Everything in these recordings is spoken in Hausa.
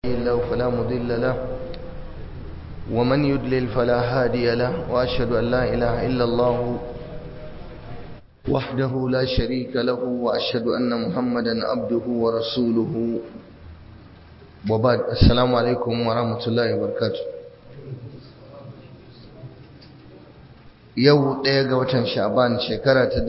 الله فلا مضل له ومن يضلل فلا هادي له وأشهد أن لا إله إلا الله وحده لا شريك له وأشهد أن محمدا عبده ورسوله وبعد. السلام عليكم ورحمة الله وبركاته. yau ɗaya ga watan sha'ban shekara ta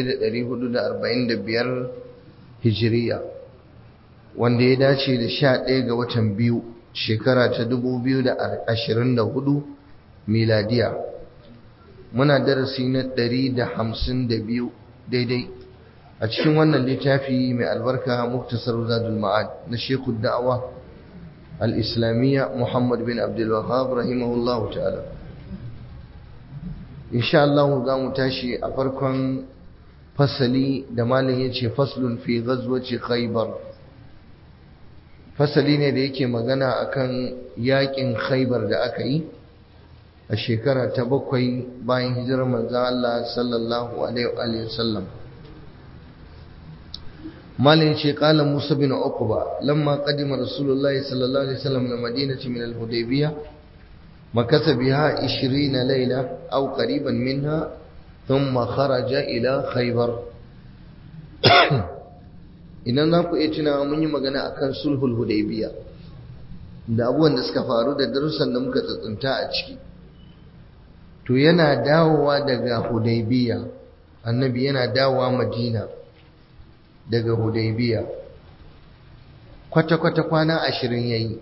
1445 hijiriya wanda ya dace da 11 ga watan biyu shekara ta 2024 miladiya. Muna darasi na 152 daidai a cikin wannan littafi mai albarka muktasar zadul ma'ad na shekul da'awa al-islamiyya Muhammad bin Abdul Wahhab rahimahullahu ta'ala. insha Allah za mu tashi a farkon fasali da malin yace faslun fi ghazwati Khaybar. Fasali ne da yake magana akan yakin Khaybar da aka yi a shekara ta 7 bayan hijirar manzon Allah sallallahu alaihi wasallam. malin yace qala Musa bin Uqba lamma qadima Rasulullahi sallallahu alaihi wasallam ila madinati min al-Hudaybiyah مكث بها 20 ليلة أو قريبا منها ثم خرج إلى خيبر. idan za ku iya tunawa mun yi magana akan sulhul hudaybiya da abubuwan da suka faru da darussan da muka tsuntsunta a ciki. To yana dawowa daga hudaybiya, annabi yana dawowa madina daga hudaybiya kwata-kwata kwana 20 yayi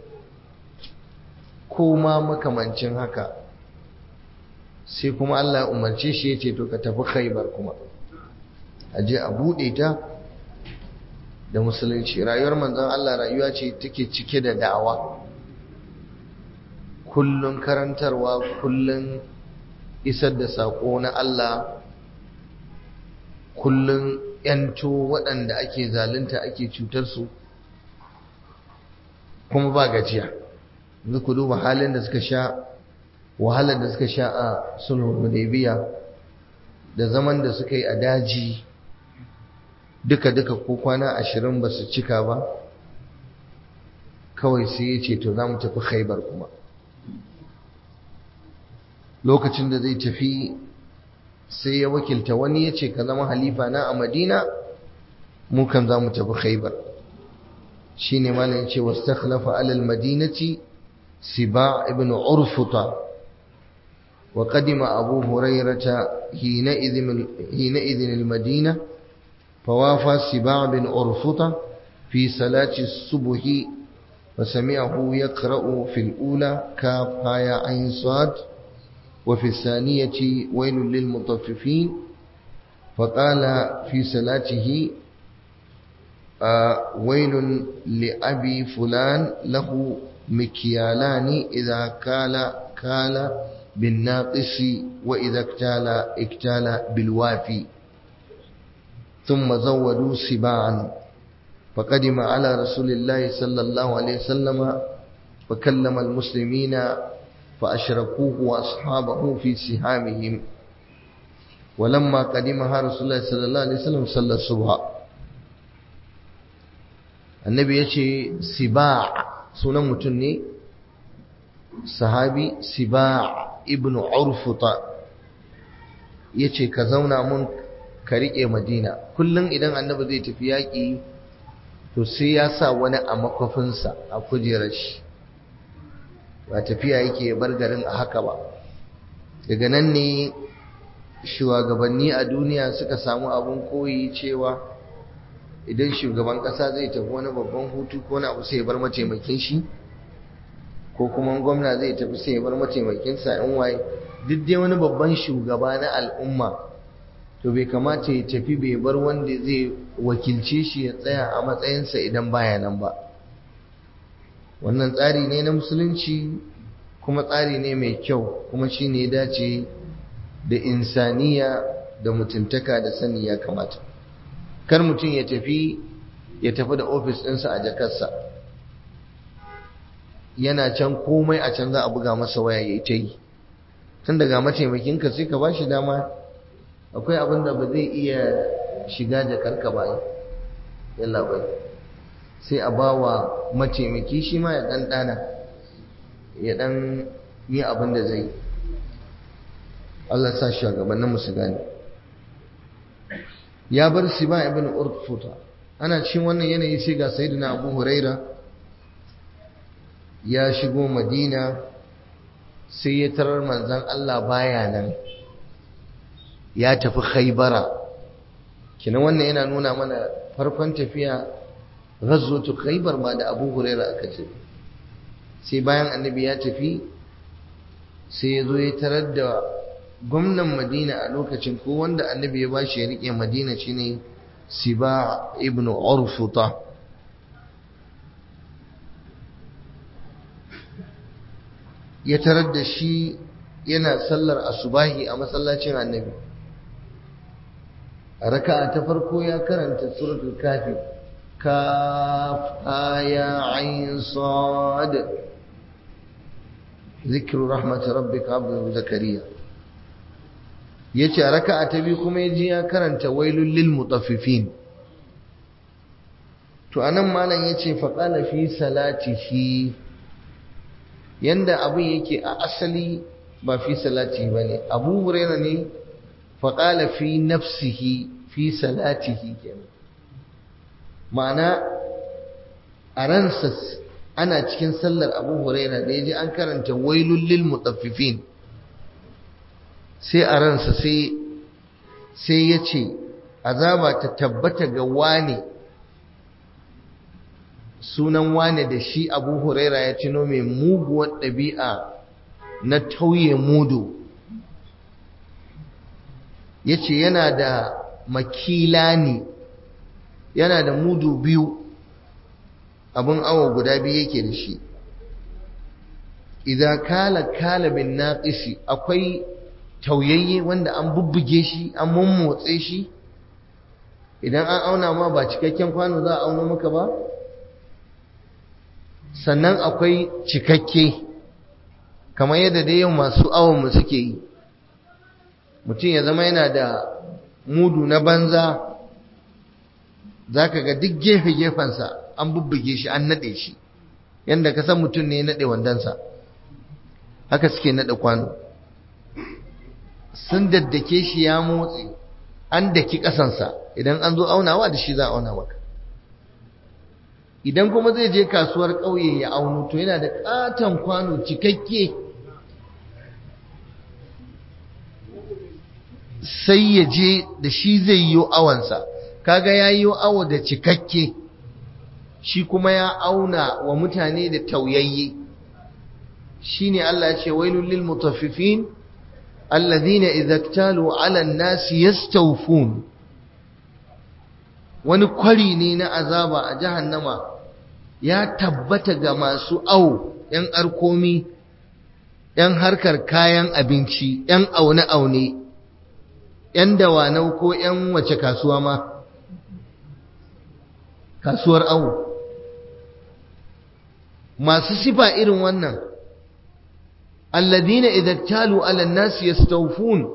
ko ma makamancin haka, sai kuma Allah ya umarce shi ya ce to ka tafi Khaibar kuma aje a bude ta da musulunci. Rayuwar manzon Allah rayuwa ce take cike da da'awa, kullun karantarwa, kullun isar da sako na Allah, kullun yanto waɗanda ake zalunta ake cutar su, kuma ba gajiya. yanzu ku duba halin da suka sha, wahalar da suka sha a sulhul hudaybiya da zaman da suka yi a daji, duka ko kwana 20 ba su cika ba. Kawai sai ya ce to za mu tafi Khaibar kuma. Lokacin da zai tafi sai ya wakilta wani ya ce ka zama halifa na a Madina, mu kan za mu tafi Khaibar. shine malam ya ce wastakhlafa alal madinati سباع ابن عرفطة وقدم أبو هريرة حينئذ المدينة فوافى سباع بن عرفطة في صلاة الصبح وسمعه يقرأ في الأولى كاف هاء عين صاد وفي الثانية ويل للمطففين فقال في صلاته ويل لأبي فلان له مكيالان إذا كال بالناقص وإذا اكتال بالوافي ثم زودوا سباعا فقدم على رسول الله صلى الله عليه وسلم فكلم المسلمين فأشركوه وأصحابه في سهامهم ولما قدمها رسول الله صلى الله عليه وسلم صلى الصبح. النبي يشي سباع sunan mutum ne sahabi Siba' ibn Urfuta yace ka zauna mun ka rike Madina. Kullum idan annabi zai tafi yaki to sai ya sa wani a makofinsa a kujerar shi, ba tafiya yake ya bar garin a haka ba. Daga nan ne shugabanni a duniya suka samu abun koyi cewa idan shugaban kasa zai tafi wani babban hutu ko na abu sai ya bar mataimakin shi, ko kuma gwamna zai tafi sai ya bar mataimakin sa in waye, duk dai wani babban shugaba na al'umma to bai kamata ya tafi bai bar wanda zai wakilce shi ya tsaya a matsayinsa idan baya nan ba. Wannan tsari ne na musulunci, kuma tsari ne mai kyau, kuma shine ya dace da insaniya da mutuntaka da sani ya kamata. Kar mutum ya tafi da ofis ɗinsa a jakarsa, yana can komai a can za a buga masa waya ya ta yi. Tun daga mataimakinka sai ka ba shi dama, akwai abin da ba zai iya shiga jakarka ba, yalla bai sai a ba wa mataimaki shi ma ya ɗan ɗana ya ɗan yi abin da zai. Allah sa shugabanninmu su gane. Ya bar Siba ibn Urfuta. Ana cikin wannan yanayi sai ga Sayyidina Abu Huraira ya shigo Madina, sai ya tarar manzon Allah baya nan, ya tafi Khaybara. Kina wannan yana nuna mana farkon tafiya ghazwatu Khaybar ba da Abu Huraira aka ce. Sai bayan Annabi ya tafi, sai ya zo ya tarar da gwamnan Madina a lokacin, ko wanda Annabi ya bashi ya rike Madina shine Siba ibn Urfuta. Ya tarar da shi yana sallar asubahi a masallacin Annabi. A raka'a ta farko ya karanta suratul kafi, kaf aya ain sad, zikru rahmat rabbika abdu zakariya. Yace a raka'a ta biyu kuma yaji ya karanta wailul lil mutaffifin. To anan malam yace fa qala fi salatihi, yanda abin yake a asali ba fi salati bane. Abu Hurairah ne fa qala fi nafsihi fi salatihi kenan. Ma'ana a ransa ana cikin sallar Abu Hurairah da yaji an karanta wailul lil mutaffifin, sai a ransa sai ya ce azaba ta tabbata ga wane, sunan wane da shi Abu Huraira ya cino mai muguwar ɗabi'a na tauye mudu. Ya ce yana da makilani, yana da mudu biyu, abin awo guda biyu yake da shi. Idan kala bin naƙishi, akwai tauyayye wanda an bubbuge shi, an mummotse shi, idan an auna ma ba cikakken kwano za a auna maka ba. Sannan akwai cikakke, kamar yadda dai yau masu awonmu suke yi. Mutum ya zama yana da mudu na banza, za ka ga duk gefe-gefensa an bubbuge shi, an naɗe shi, yadda ka san mutum ne ya naɗe wandonsa, haka suke naɗe kwano. Sun daddake shi ya motsi, an daki ƙasansa, idan an zo aunawa da shi za a auna maka. Idan kuma zai je kasuwar ƙauye ya auno, to yana da ƙaton kwano cikakke, sai ya je da shi zai yi awansa. Kaga ya yi awo da cikakke, shi kuma ya auna wa mutane da tauyayye. Shi ne Allah ya ce wailul lil mutaffifin alladhina idza iktalu 'ala an-nasi yastawfun. Wani kwari ne na azaba a jahannama ya tabbata ga masu awo, ‘yan arkomi, ‘yan harkar kayan abinci, ‘yan aune-aune, ‘yan dawanau ko ‘yan wace kasuwa ma, kasuwar awo. Masu sifa irin wannan, alladina idan talu ala nasi yastawfun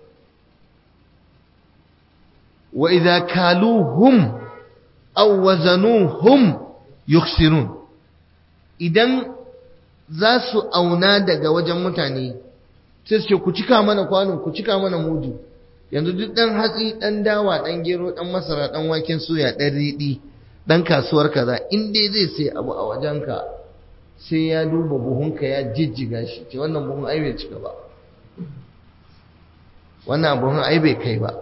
wa idza kaluhum aw wazanuhum yukhsirun. Idan za su auna daga wajen mutane sai su ce ku cika mana kwano, ku cika mana mudu. Yanzu duk dan hatsi, dan dawa, dan gero, dan masara, dan waken soya, dan riɗi, dan kasuwar kaza, in dai zai sai abu a wajenka sai ya duba buhunka ya jijjiga shi, ce wannan buhun ai bai cika ba, wannan buhun ai bai kai ba.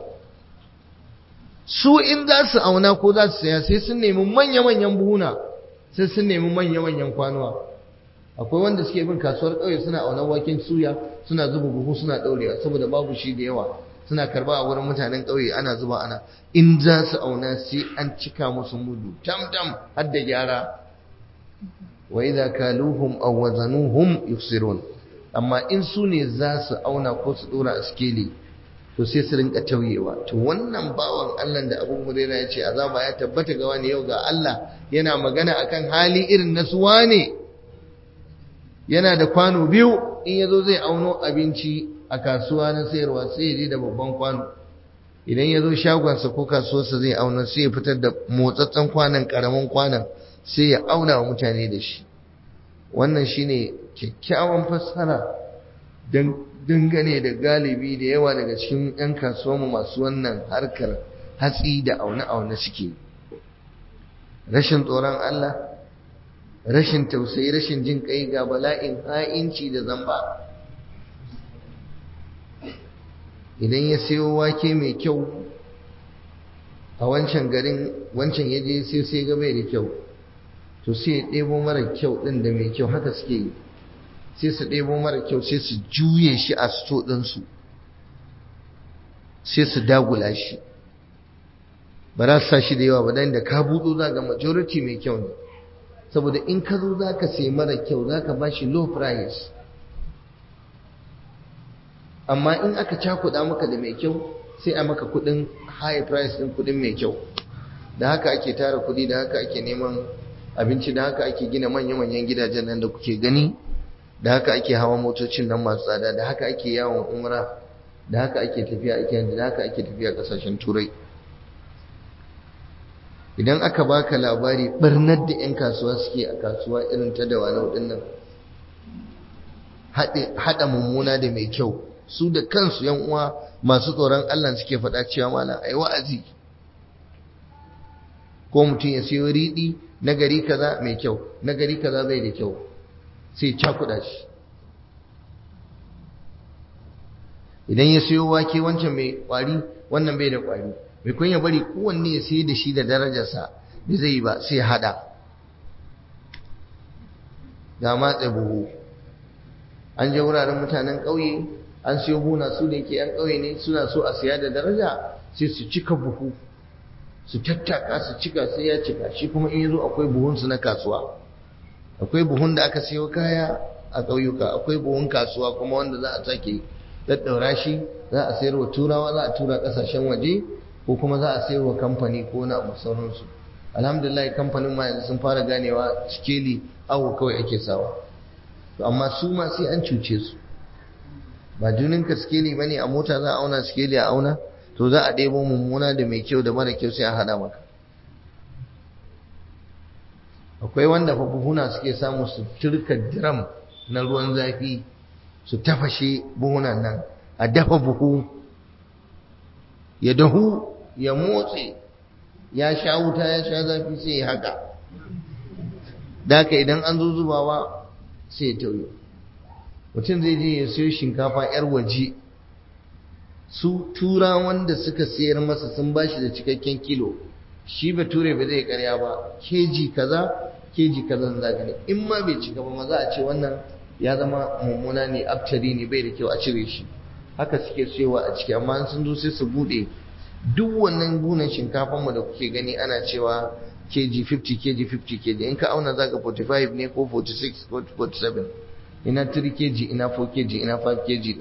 Su in za su auna ko za su saya sai sun nemi manya-manyan buhuna, sai sun nemi manya-manyan kwanuwa. Akwai wanda suke bin kasuwar ƙauye suna aunar waken suya, suna zuba buhu suna ɗaurewa saboda babu shi da yawa, suna karba a wurin mutanen ƙauye ana zuba ana. In za su auna sai an cika musu mudu tam-tam har da gyara. Wa idza kaluhum aw wazanuhum yufsirun. Amma in su ne za su auna ko su dora a skeli, to sai su rinka tauyewa. To wannan bawan Allah da Abu Hurairah ya ce azaba ya tabbata ga wani, yau ga Allah yana magana akan hali irin na su wane. Yana da kwano biyu, in yazo zai auno abinci a kasuwa na sayarwa sai ya je da babban kwano. Idan yazo shagonsa ko kasuwarsa zai auna sai ya fitar da motsatsen kwanan, karamin kwanan, sai ya auna wa mutane da shi. Wannan shine kyakkyawan fassara dangane da galibi da yawa daga cikin 'yan kasuwanmu masu wannan harkar hatsi da aune-aune suke. Rashin tsoron Allah, rashin tausayi, rashin jin kai, ga bala'in ha'inci da zamba. Idan ya sayo wake mai kyau a wancan garin, wancan ya je sai ga bai da kyau, to sai ya ɗebo mara kyau ɗin da mai kyau, haka suke yi. Sai su ɗebo mara kyau sai su juye shi a sto ɗinsu, sai su dagula shi, ba za su sa shi da yawa ba, dan da ka buɗo za ga majority mai kyau ne. Saboda in ka zo za ka sai mara kyau za ka ba shi low price, amma in aka cakuɗa maka da mai kyau sai a maka kuɗin high price ɗin kuɗin mai kyau. Da haka ake tara kuɗi, da haka ake neman abinci, da haka ake gina manya-manyan gidajen nan da kuke gani, da haka ake hawa motocin nan masu tsada, da haka ake yawon umra, da haka ake tafiya ake, da haka ake tafiya kasashen turai. Idan aka baka labari barnar da 'yan kasuwa suke a kasuwa irin ta Dawanau din nan, haɗa mummuna da mai kyau, su da kansu yan uwa masu tsoron Allah suke faɗa cewa malam ai wa'azi. Ko mutum ya sayo riɗi na gari kaza mai kyau, na gari kaza bai da kyau, sai cakuɗa shi. Idan ya sayo wake wancan mai ƙwari, wannan bai da ƙwari, mai kun ya bari kowanne ya sayi da shi da darajarsa, da zai yi ba sai haɗa. Ga matse buhu, an je wuraren mutanen ƙauye an siyo buhuna, su da yake 'yan ƙauye ne suna so a siya da daraja, sai su cika buhu, su tattaka su cika sai ya cika. Shi kuma in yazo akwai buhunsu na kasuwa, akwai buhun da aka siyo kaya a ƙauyuka, akwai buhun kasuwa kuma wanda za a sake daddaura shi, za a sayar wa turawa, za a tura ƙasashen waje, ko kuma za a sayar wa kamfani ko na sauransu. Alhamdulillah kamfanin ma yanzu sun fara ganewa sikeli awo kawai ake sawa, to amma su ma sai an cuce su. Ba juninka sikeli bane, a mota za a auna sikeli a auna, to za a ɗebo mummuna da mai kyau da mara kyau sai a haɗa maka. Akwai wanda fa buhuna suke samu su turka diram na ruwan zafi su tafashe buhunan nan, a dafa buhu ya dahu ya motse, ya sha wuta ya sha zafi sai ya haka. Da haka idan an zo zubawa sai ya tauye. Mutum zai je ya siyo shinkafa 'yar waje, su tura wanda suka sayar masa sun bashi da cikakken kilo, shi bature ba zai karya ba, keji kaza zaka ne. In ma bai cika ba ma za a ce wannan ya zama mummuna ne, aftari ne, bai da kyau a cire shi. Haka suke siyowa a ciki, amma sun zo sai su bude duk wannan bunan shinkafan mu da kuke gani ana cewa keji 50 keji 50 keji, in ka auna zaka 45 ne ko 46 ko 47, ina 3 keji, ina 4 keji, ina 5 keji.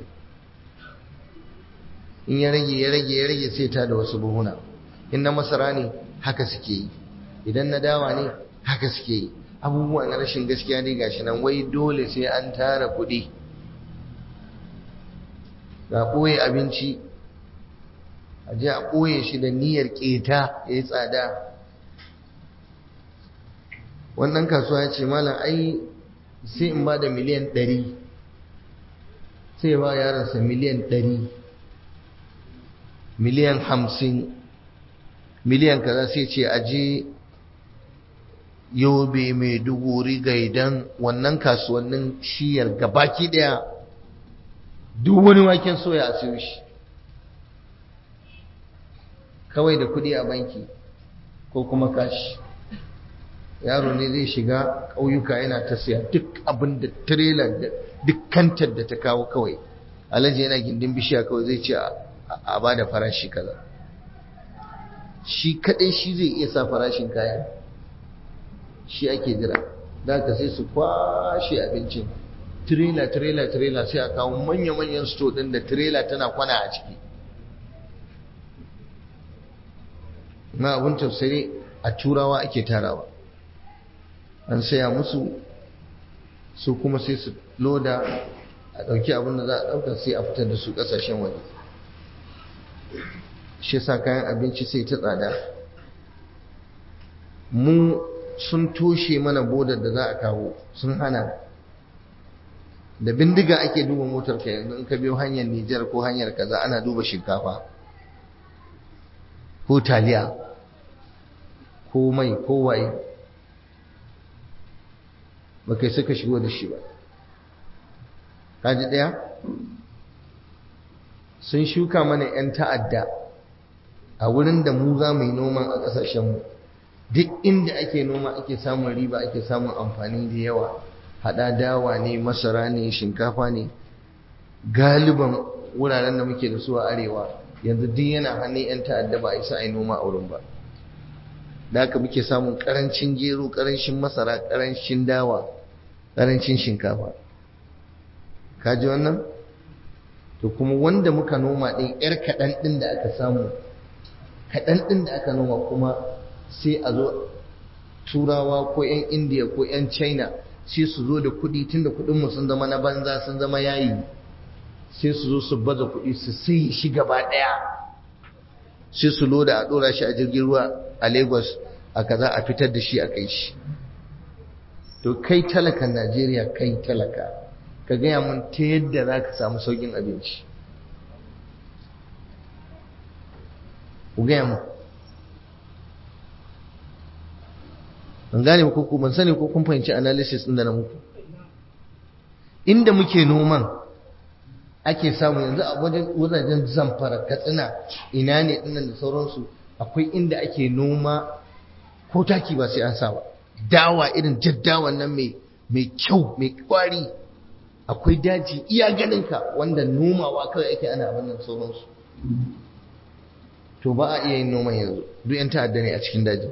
In ya rage sai ta da wasu buhuna. In na masara ne haka suke yi, idan na dawa ne haka suke yi. Abubuwa na rashin gaskiya ne gashi nan, wai dole sai an tara kuɗi. Ga ɓoye abinci, a je a ɓoye shi da niyyar ƙeta ya yi tsada. Wannan kasuwa ya ce malam ai sai in ba da miliyan 100, sai ba yaransa miliyan 100, miliyan 50, miliyan kaza, sai ce aje Yobe, Maiduguri, Gaidan, wannan kasuwannin shiyar gabaki daya duk wani waken soya a siyo shi kawai da kudi a banki ko kuma kashi. Yaro ne zai shiga ƙauyuka yana ta siya duk abin da trailer da duk kantar da ta kawo, kawai alaji yana gindin bishiya kawai zai ce a ba da farashi kaza. Shi kadai shi zai iya sa farashin kayan, shi ake jira. Da ka sai su kwashe abincin trailer sai a kawo manya-manyan store din da trailer tana kwana a ciki. Na abun tafsiri a turawa ake tarawa, an saya musu, su kuma sai su loda a ɗauki abin da za a ɗauka sai a fitar da su ƙasashen waje. Shi sa kayan abinci sai ta tsada. Mu sun toshe mana bodar da za a kawo, sun hana. Da bindiga ake duba motar ka yanzu in ka biyo hanyar Nijar ko hanyar kaza ana duba shinkafa ko taliya ko mai ko waye, ba kai suka shigo da shi ba. Kaji ɗaya, sun shuka mana 'yan ta'adda a wurin da mu za mu yi noman a ƙasashenmu. Duk inda ake noma ake samun riba, ake samun amfani da yawa, haɗa dawa ne, masara ne, shinkafa ne, galiban wuraren da muke da su a arewa yanzu duk yana hannun 'yan ta'adda, ba a isa a yi noma a wurin ba. Da haka muke samun ƙarancin gero, ƙarancin masara, ƙarancin dawa, ƙarancin shinkafa. Kaji wannan? To kuma wanda muka noma ɗin 'yar kaɗan ɗin da aka samu, kaɗan ɗin da aka noma kuma sai a zo turawa ko 'yan indiya ko 'yan china sai su zo da kuɗi, tunda kuɗinmu sun zama na banza, sun zama yayi, sai su zo su baza kuɗi su sai shi gaba ɗaya, sai su loda a ɗora shi a jirgin ruwa a lagos a kaza a fitar da shi a kai shi. To kai talakan Najeriya, kai talaka, ka gaya mun ta yadda za ka samu sauƙin abinci. Ku gaya mun. Ban gane ko ban sani ko kun fahimci analysis ɗin da na muku. Inda muke noman ake samu yanzu a wajen Zamfara, Katsina, ina ne ɗinnan da sauransu, akwai inda ake noma ko taki ba sai an sa ba. Dawa irin jaddawan nan mai kyau, mai kwari. Akwai daji iya ganinka wanda nomawa kawai ake ana abin nan sauransu. To ba a iya yin noman yanzu, duk 'yan ta'adda ne a cikin daji.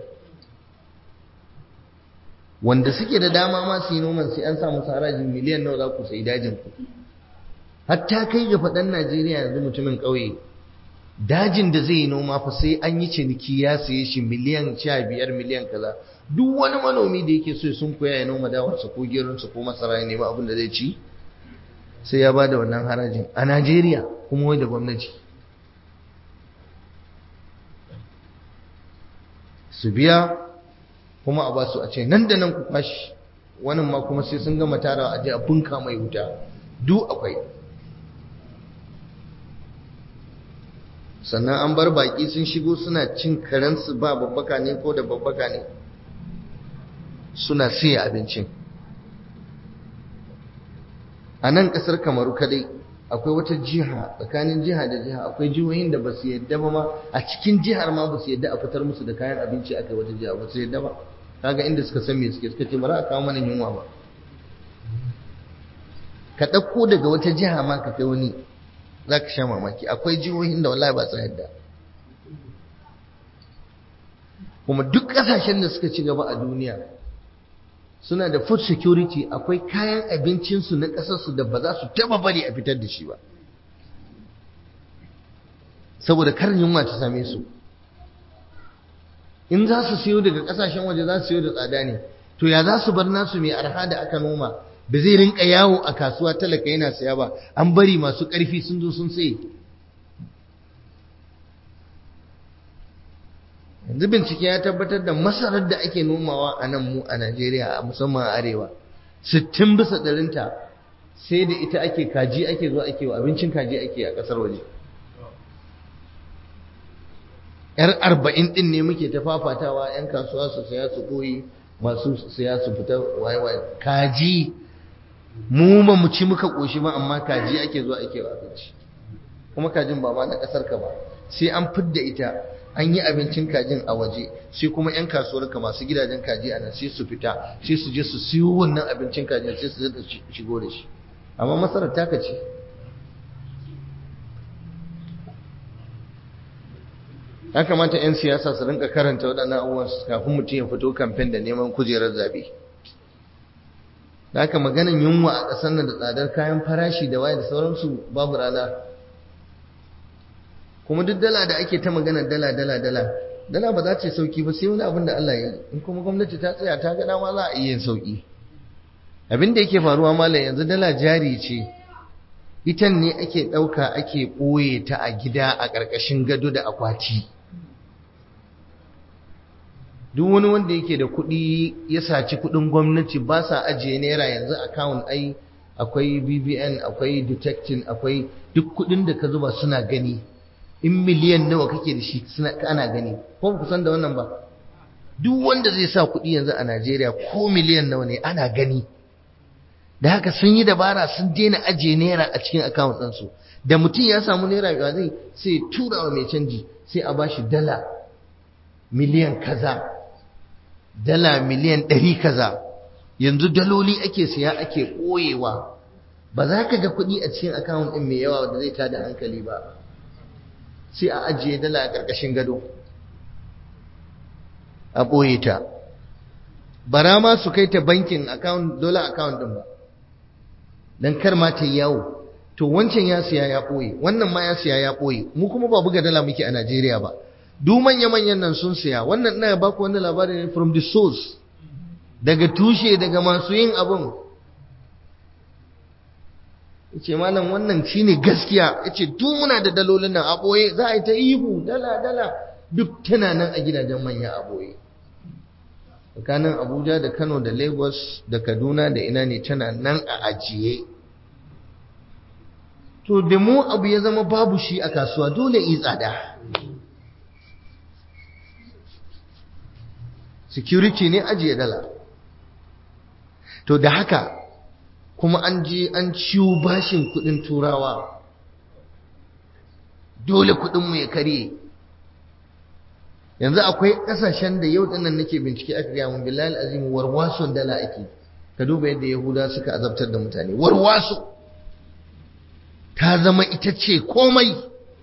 Wanda suke da dama ma su yi noman sai an samu harajin miliyan nawa za ku sayi dajin ku. Hatta kai ga faɗan Najeriya yanzu mutumin ƙauye, dajin da zai yi noma fa sai an yi ciniki ya saye shi miliyan 15, miliyan kaza. Duk wani manomi da yake so sun koya ya noma dawarsa ko geronsa ko masara ya nema abin da zai ci, sai ya ba da wannan harajin a Najeriya, kuma wai da gwamnati. Su biya kuma a basu a ce nan da nan ku kwashi, wannan ma kuma sai sun gama tarawa a je a bunka mai wuta. Duk akwai. Sannan an bar baki sun shigo suna cin karensu ba babbaka ne ko da babbaka ne, suna siya abincin. A nan ƙasar Kamaru kadai akwai wata jiha, tsakanin jiha da jiha akwai jihohin da ba su yadda ba ma, a cikin jihar ma ba su yadda a fitar musu da kayan abinci a kai wata jiha, ba su yadda ba. Kaga inda suka san me suke, suka ce ba za a kawo mana yunwa ba. Ka ɗauko daga wata jiha ma ka kai wani, za ka sha mamaki. Akwai jihohin da wallahi ba su yadda. Kuma duk ƙasashen da suka ci gaba a duniya suna da food security, akwai kayan abincinsu na ƙasarsu da ba za su taba bari a fitar da shi ba, saboda kar yunwa ta same su. In za su siyo daga ƙasashen waje za su siyo da tsada ne, to ya za su bar nasu mai arha da aka noma ba zai rinka yawo a kasuwa talaka yana saya ba, an bari masu ƙarfi sun zo sun saye. Yanzu bincike ya tabbatar da masarar da ake nomawa a nan mu a Najeriya, a musamman a arewa, 60% sai da ita ake kaji ake zuwa ake wa abincin kaji ake a ƙasar waje. Yar 40 din ne muke ta fafatawa, 'yan kasuwa su saya su koyi, masu saya su fita waye kaji. Mu ba mu ci muka koshi ba, amma kaji ake zuwa ake wa abinci. Kuma kajin ba ma na ƙasar ka ba, sai an fidda ita, an yi abincin kajin a waje, sai kuma 'yan kasuwar ka masu gidajen kaji a nan sai su fita, sai su je su siyo wannan abincin kajin sai su zata shigo da shi. Amma masarar taka ce. Ya kamata 'yan siyasa su rinka karanta waɗannan abubuwan kafin mutum ya fito kamfen da neman kujerar zabe. Da haka maganin yunwa a ƙasar nan da tsadar kayan farashi da waye da sauransu babu rana. Kuma duk dala da ake ta magana dala ba za ta yi sauki ba sai wani abin da Allah ya yi. In kuma gwamnati ta tsaya ta ga dama za a iya yin sauki. Abin da yake faruwa malam yanzu dala jari ce, ita ne ake ɗauka ake ɓoye ta a gida a ƙarƙashin gado da akwati. duk wani wanda yake da kuɗi ya saci kuɗin gwamnati ba sa ajiye naira yanzu account ai akwai BBN akwai detecting akwai duk kuɗin da ka zuba suna gani in miliyan nawa kake da shi ana gani ko ku san da wannan ba duk wanda zai sa kuɗi yanzu a Najeriya ko miliyan nawa ne ana gani da haka sun yi dabara sun daina ajiye naira a cikin account ɗinsu da mutum ya samu naira ba zai sai tura wa mai canji sai a bashi dala miliyan kaza dala miliyan 100 kaza yanzu daloli ake siya ake ɓoyewa ba za ka ga kuɗi a cikin account ɗin mai yawa da zai tada hankali ba sai a ajiye dala a ƙarƙashin gado a ɓoye ta bara ma su kai ta bankin account dollar account ɗin ba don kar ma ta yi yawo to wancan ya siya ya ɓoye wannan ma ya siya ya ɓoye mu kuma ba buga dala muke a Najeriya ba duk manya-manyan nan sun siya wannan ina ba ku wannan labarin ne from the source daga tushe daga masu yin abun yace malam wannan shine gaskiya yace duk muna da dalolin nan a ɓoye za a yi ta ihu dala duk tana nan a gidajen manya a ɓoye tsakanin Abuja da Kano da Lagos da Kaduna da ina ne tana nan a ajiye to da mu abu ya zama babu shi a kasuwa dole yi tsada security ne ajiye dala to da haka kuma an je an ciwo bashin kudin turawa dole kudinmu ya karye yanzu akwai kasashen da yau dinnan nake bincike aka gaya mun billahi azim warwason dala ake ka duba yadda yahuda suka azabtar da mutane warwaso ta zama ita ce komai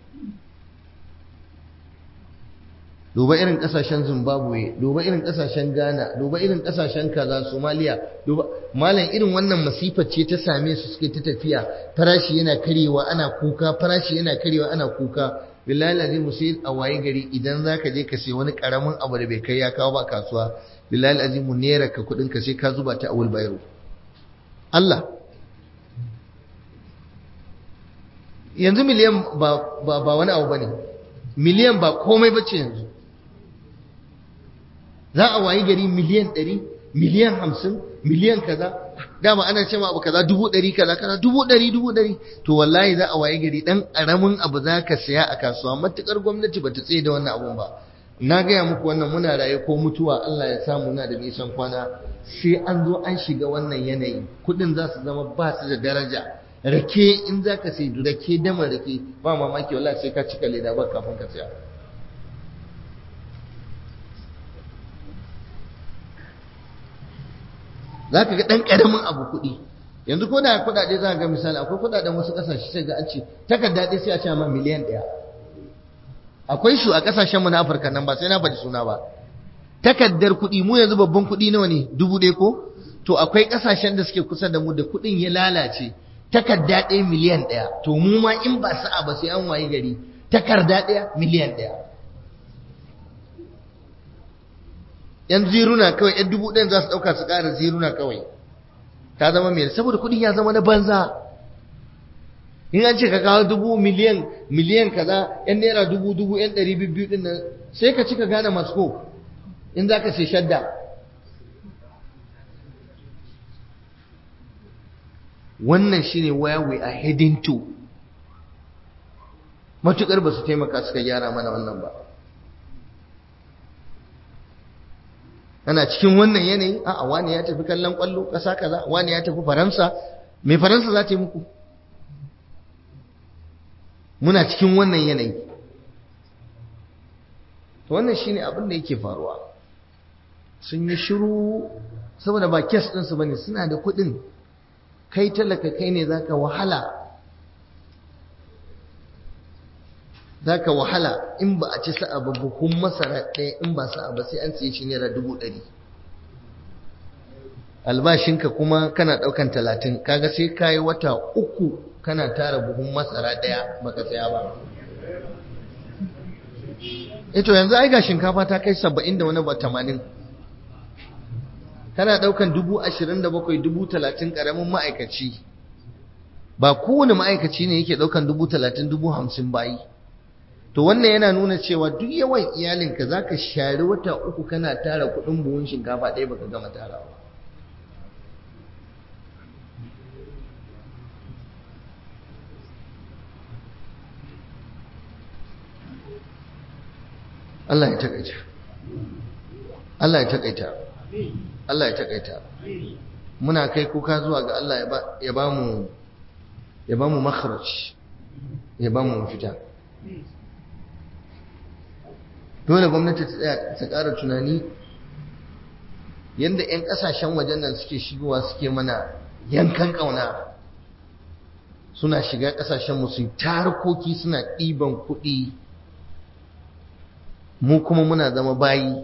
duba irin kasashen Zimbabwe duba irin kasashen Ghana duba irin kasashen kaza Somalia duba malam irin wannan masifar ce ta same su suke ta tafiya farashi yana karewa ana kuka farashi yana karewa ana kuka billahi alazim sai a waye gari idan zaka je ka sai wani karamin abu da bai kai ya kawo ba kasuwa billahi alazim naira ka kudin ka sai ka zuba ta awul bayro Allah yanzu miliyan ba wani abu bane miliyan ba komai bace yanzu za a wayi gari miliyan 100 miliyan 50 miliyan kaza dama ana cewa abu kaza 100 kaza kaza 100 to wallahi za a wayi gari dan karamin abu zaka saya a kasuwa matukar gwamnati bata tsaye da wannan abun ba na gaya muku wannan muna raye ko mutuwa Allah ya samu na da nisan kwana sai an zo an shiga wannan yanayi kudin za su zama ba su da daraja rake in zaka sai rake dama rake ba mamaki wallahi sai ka cika leda ba kafin ka saya za ka ga ɗan ƙaramin abu kuɗi yanzu ko da kuɗaɗe za ka ga misali akwai kuɗaɗen wasu ƙasashe sai ga an ce takarda ɗaya sai a ce ma miliyan 1 akwai su a ƙasashenmu na Afirka nan ba sai na faɗi suna ba takardar kuɗi mu yanzu babban kuɗi nawa ne 1000 ko to akwai ƙasashen da suke kusa da mu da kuɗin ya lalace takarda ɗaya miliyan 1 to mu ma in ba sa'a ba sai an waye gari takarda ɗaya miliyan 1 yan ziruna kawai yan 1000 za su ɗauka su ƙara ziruna kawai ta zama mai saboda kuɗin ya zama na banza in an ce ka kawo 1000 miliyan kaza yan naira 1000 yan 200 din nan sai ka cika gane masko in za ka sai shadda wannan shine where we are heading to matukar ba su taimaka suka gyara mana wannan ba ana cikin wannan yanayi a'a wani ya tafi kallon kwallo kasa kaza wani ya tafi Faransa me Faransa za ta yi muku muna cikin wannan yanayi to wannan shine abin da yake faruwa sun yi shiru saboda ba kes ɗinsu bane suna da kuɗin kai talaka kai ne zaka wahala in ba a ci sa'a ba buhun masara ɗaya in ba sa'a ba sai an siye shi naira 100 albashinka kuma kana ɗaukan 30 kaga sai kayi wata 3 kana tara buhun masara ɗaya baka saya ba to yanzu ai ga shinkafa ta kai 70 da wani ba 80 kana ɗaukan 27,000 30,000 ƙaramin ma'aikaci ba kowane ma'aikaci ne yake ɗaukan 30,000 50,000 bayi to wannan yana nuna cewa duk yawan iyalinka za ka shari wata uku kana tara kudin buhun shinkafa ɗaya baka gama tarawa. Allah ya taƙaita. Allah ya taƙaita. Allah ya taƙaita. Muna kai kuka zuwa ga Allah ya ba mu makharaj, ya ba mu mafita. Dole gwamnati ta tsaya ta ƙara tunani yadda 'yan ƙasashen wajen nan suke shigowa suke mana yankan ƙauna, suna shiga ƙasashenmu su yi tarkoki suna ɗiban kuɗi, mu kuma muna zama bayi.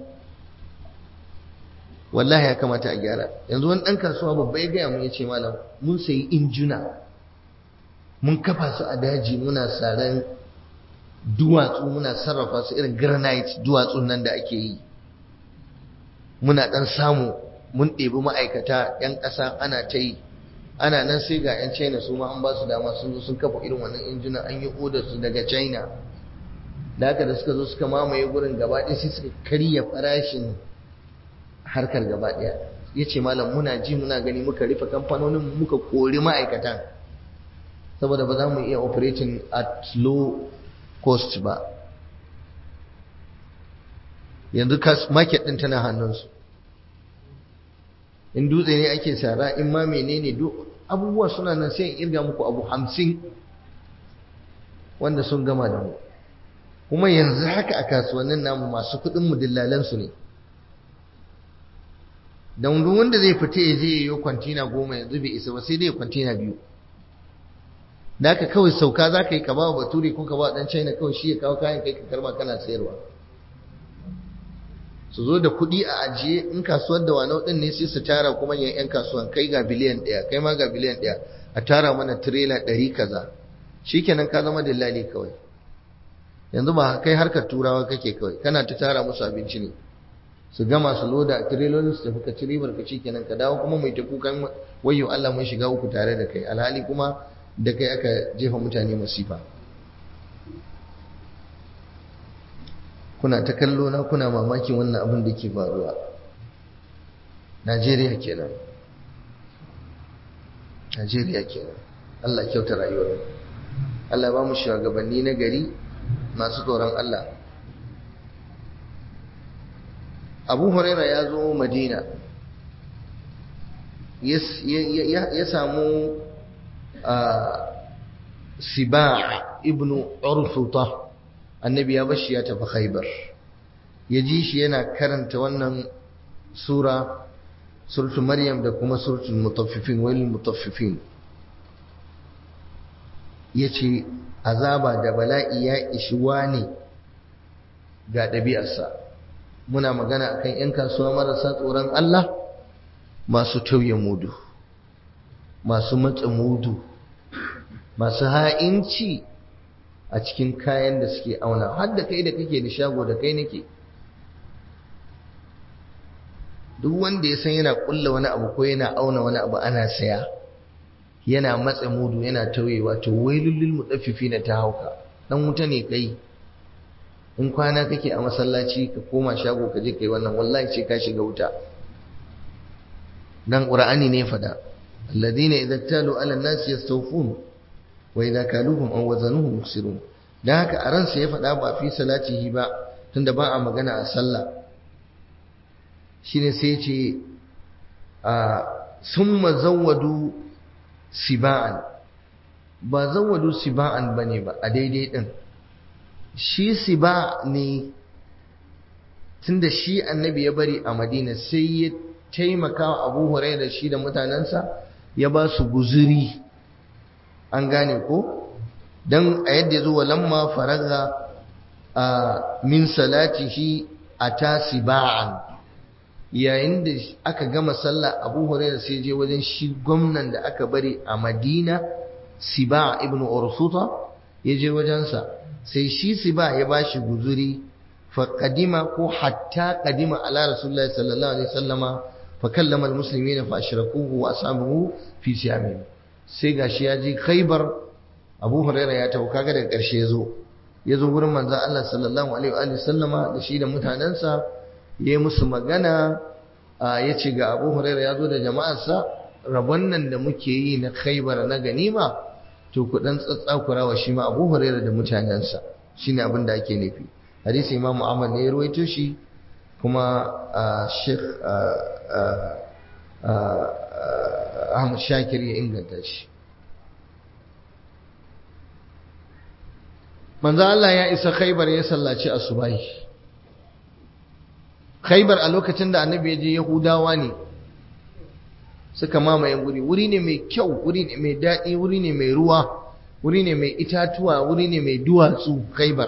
Wallahi ya kamata a gyara. Yanzu wani ɗan kasuwa babba ya gaya mu ya ce malam mun sayi injuna mun kafa su a daji muna saran duwatsu muna sarrafa su irin granite duwatsun nan da ake yi, muna ɗan samu mun ɗebi ma'aikata 'yan ƙasa ana ta yi, ana nan sai ga 'yan China su ma an ba su dama sun zo sun kafa irin wannan injuna, an yi odar su daga China. Da haka da suka zo suka mamaye gurin gaba ɗaya sai suka karya farashin harkar gaba ɗaya. Ya ce malam muna ji muna gani muka rufe kamfanonin muka kori ma'aikatan saboda ba za mu iya operating at low cost ba. Yanzu market ɗin tana hannunsu, in dutse ne ake sara in ma menene duk abubuwa suna nan, sai in irga muku abu 50 wanda sun gama da mu. Kuma yanzu haka a kasuwannin namu masu kuɗin mu dillalansu ne. Don wanda zai fita ya je yayo kwantina 10 yanzu bai isa ba, sai dai kwantina 2. Da haka kawai sauka za ka yi ka ba wa bature ko ka ba ɗan China kawai shi ya kawo kayan kai ka karba kana sayarwa. Su zo da kuɗi a ajiye, in kasuwar da wanau ɗin ne sai su tara kuma yan kasuwan kai ga biliyan 1 kai ma ga biliyan 1 a tara mana tirela 100 kaza. Shikenan ka zama dillali kawai. Yanzu ba kai harkar turawa kake kawai kana ta tara musu abinci ne, su gama su loda tirelolin su tafi ka ci ribar ka, shikenan ka dawo kuma mai ta kukan wayyo Allah mun shiga uku tare da kai, alhali kuma da kai aka jefa mutane masifa. Kuna ta kallo na kuna mamakin wannan abin da ke faruwa. Najeriya kenan. Najeriya kenan. Allah kyauta rayuwar. Allah ba mu shugabanni na gari masu tsoron Allah. Abu Huraira ya zo Madina, ya samu Siba' ibn Urfuta, annabi ya bashi ya tafi Khaibar, ya ji shi yana karanta wannan suratul Maryam da kuma suratul Mutaffifin, wailul mutaffifin. Yace azaba da bala'i ya ishi wane ga ɗabi'arsa. Muna magana akan 'yan kasuwa marasa tsoron Allah, masu tauye mudu, masu matsa mudu, masu ha'inci a cikin kayan da suke auna. Har da kai da kake da shago da kai nake, duk wanda ya san yana kulla wani abu ko yana auna wani abu ana saya, yana matsa mudu yana tauyewa, to wailul lil mutaffifina ta hauka, dan wuta ne kai. In kwana kake a masallaci ka koma shago ka je kai wannan, wallahi ce ka shiga wuta. Dan Qur'ani ne fada, alladhina idza talu ala an-nasi yastawfun wa idza kaluhum aw wazanuhum yukhsirun. Dan haka a ransa ya fada ba fi salatihi ba, tunda ba a magana a sallah. Shine sai ya ce summa zawwadu siba'an, ba zawwadu siba'an bane ba a daidai din. Shi siba ne, tunda shi annabi ya bari a Madina, sai ya taimaka wa Abu Hurairah shi da mutanensa, ya ba su guzuri. An gane ko? Dan a yadda yazo walamma faraga min salatihi ata siba'an, yayin da aka gama sallah Abu Hurairah sai je wajen shi gwamnan da aka bari a Madina, Siba ibn Urfuta, ya je wajensa. Sai shi Siba ya bashi guzuri, fa qadima ko hatta qadima ala Rasulullahi sallallahu alaihi wasallama fa kallama almuslimina fa ashrakuhu wa ashabuhu fi siyamihim. Sai gashi ya je Khaibar, Abu Hurairah ya tawo, kaga daga karshe yazo ya zo wurin manzon Allah sallallahu alaihi wa sallama da shi da mutanensa ya yi musu magana ya ce ga Abu Hurairah ya zo da jama'arsa rabon nan da muke yi na Khaibar na ganima to ku dan tsatsakura wa shi ma Abu Hurairah da mutanensa shine abin da ake nufi hadisi Imam Ahmad ne ya rawaito shi kuma Sheikh Ahmad Shakir ya inganta shi manzo Allah ya isa Khaibar ya sallaci asubahi Khaibar a lokacin da Annabi ya je Yahudawa ne suka mamaye wuri ne mai kyau wuri ne mai daɗi wuri ne mai ruwa wuri ne mai itatuwa wuri ne mai duwatsu Khaibar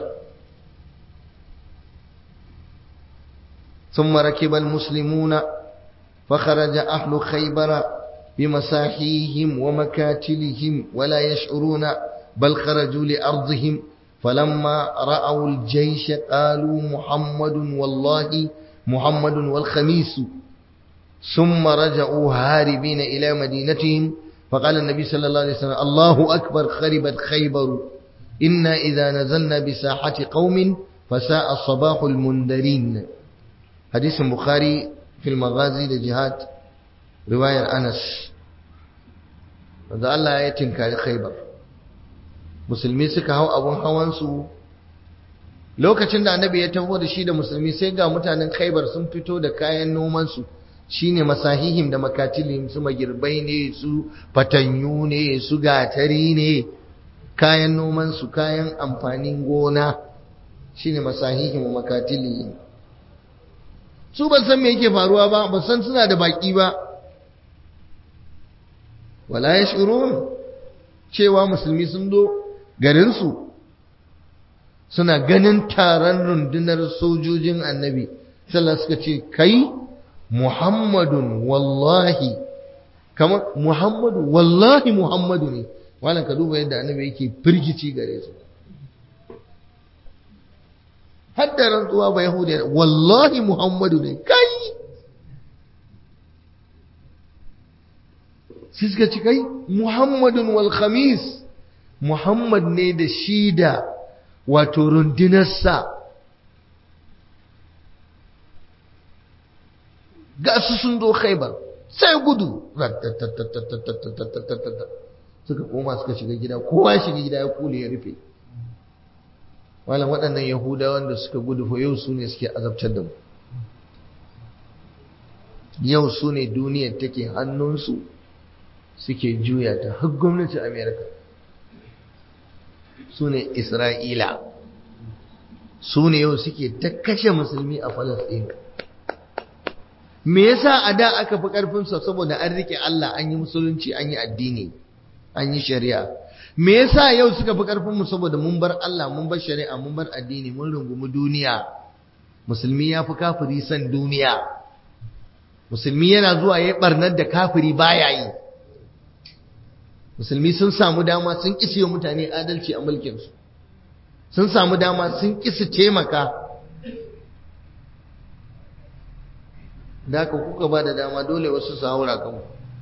ثم ركب المسلمون فخرج أهل خيبر بمساحيهم ومكاتلهم ولا يشعرون بل خرجوا لأرضهم فلما رأوا الجيش قالوا محمد والخميس ثم رجعوا هاربين إلى مدينتهم فقال النبي صلى الله عليه وسلم الله أكبر خربت خيبر إنا إذا نزلنا بساحة قوم فساء الصباح المنذرين حديث البخاري في المغازي لجهاد رواية أنس wanda Allah ya tinkari Khaibar musulmi suka hau abun hawansu lokacin da annabi ya taho da shi da musulmi sai ga mutanen Khaibar sun fito da kayan nomansu shine masahihim da makatilihim su magirbai ne su fatanyu ne su gatari ne kayan nomansu kayan amfanin gona shine masahihim wa makatilihim su ban san me yake faruwa ba ban san suna da baki ba wala yashurun cewa musulmi sun zo garin su suna ganin taron rundunar sojojin annabi sallallahu suka ce kai muhammadun wallahi kamar muhammadu wallahi muhammadu ne wannan ka duba yadda annabi yake firgici gare su hadda rantsuwa ba yahudiya wallahi muhammadu ne kai sai suka ci kai muhammadun wal khamis muhammad ne da shi da wato rundunarsa ga su sun zo Khaibar sai gudu suka koma suka shiga gida kowa ya shiga gida ya kule ya rufe malam waɗannan yahudawan da suka gudu fa yau su ne suke azabtar da mu yau su ne duniyar take hannunsu suke juya ta har gwamnatin Amerika su ne Isra'ila su ne yau suke ta kashe musulmi a Falasɗin me yasa a da aka fi ƙarfinsa saboda an rike Allah an yi musulunci an yi addini an yi shari'a me yasa yau suka fi ƙarfinmu saboda mun bar Allah mun bar shari'a mun bar addini mun rungumi duniya musulmi ya fi kafiri san duniya musulmi yana zuwa ya barnar da kafiri baya yi musulmi sun samu dama sun ƙi wa mutane adalci a mulkinsu sun samu dama sun ƙi su taimaka da haka kuka ba da dama dole wasu su haura kanku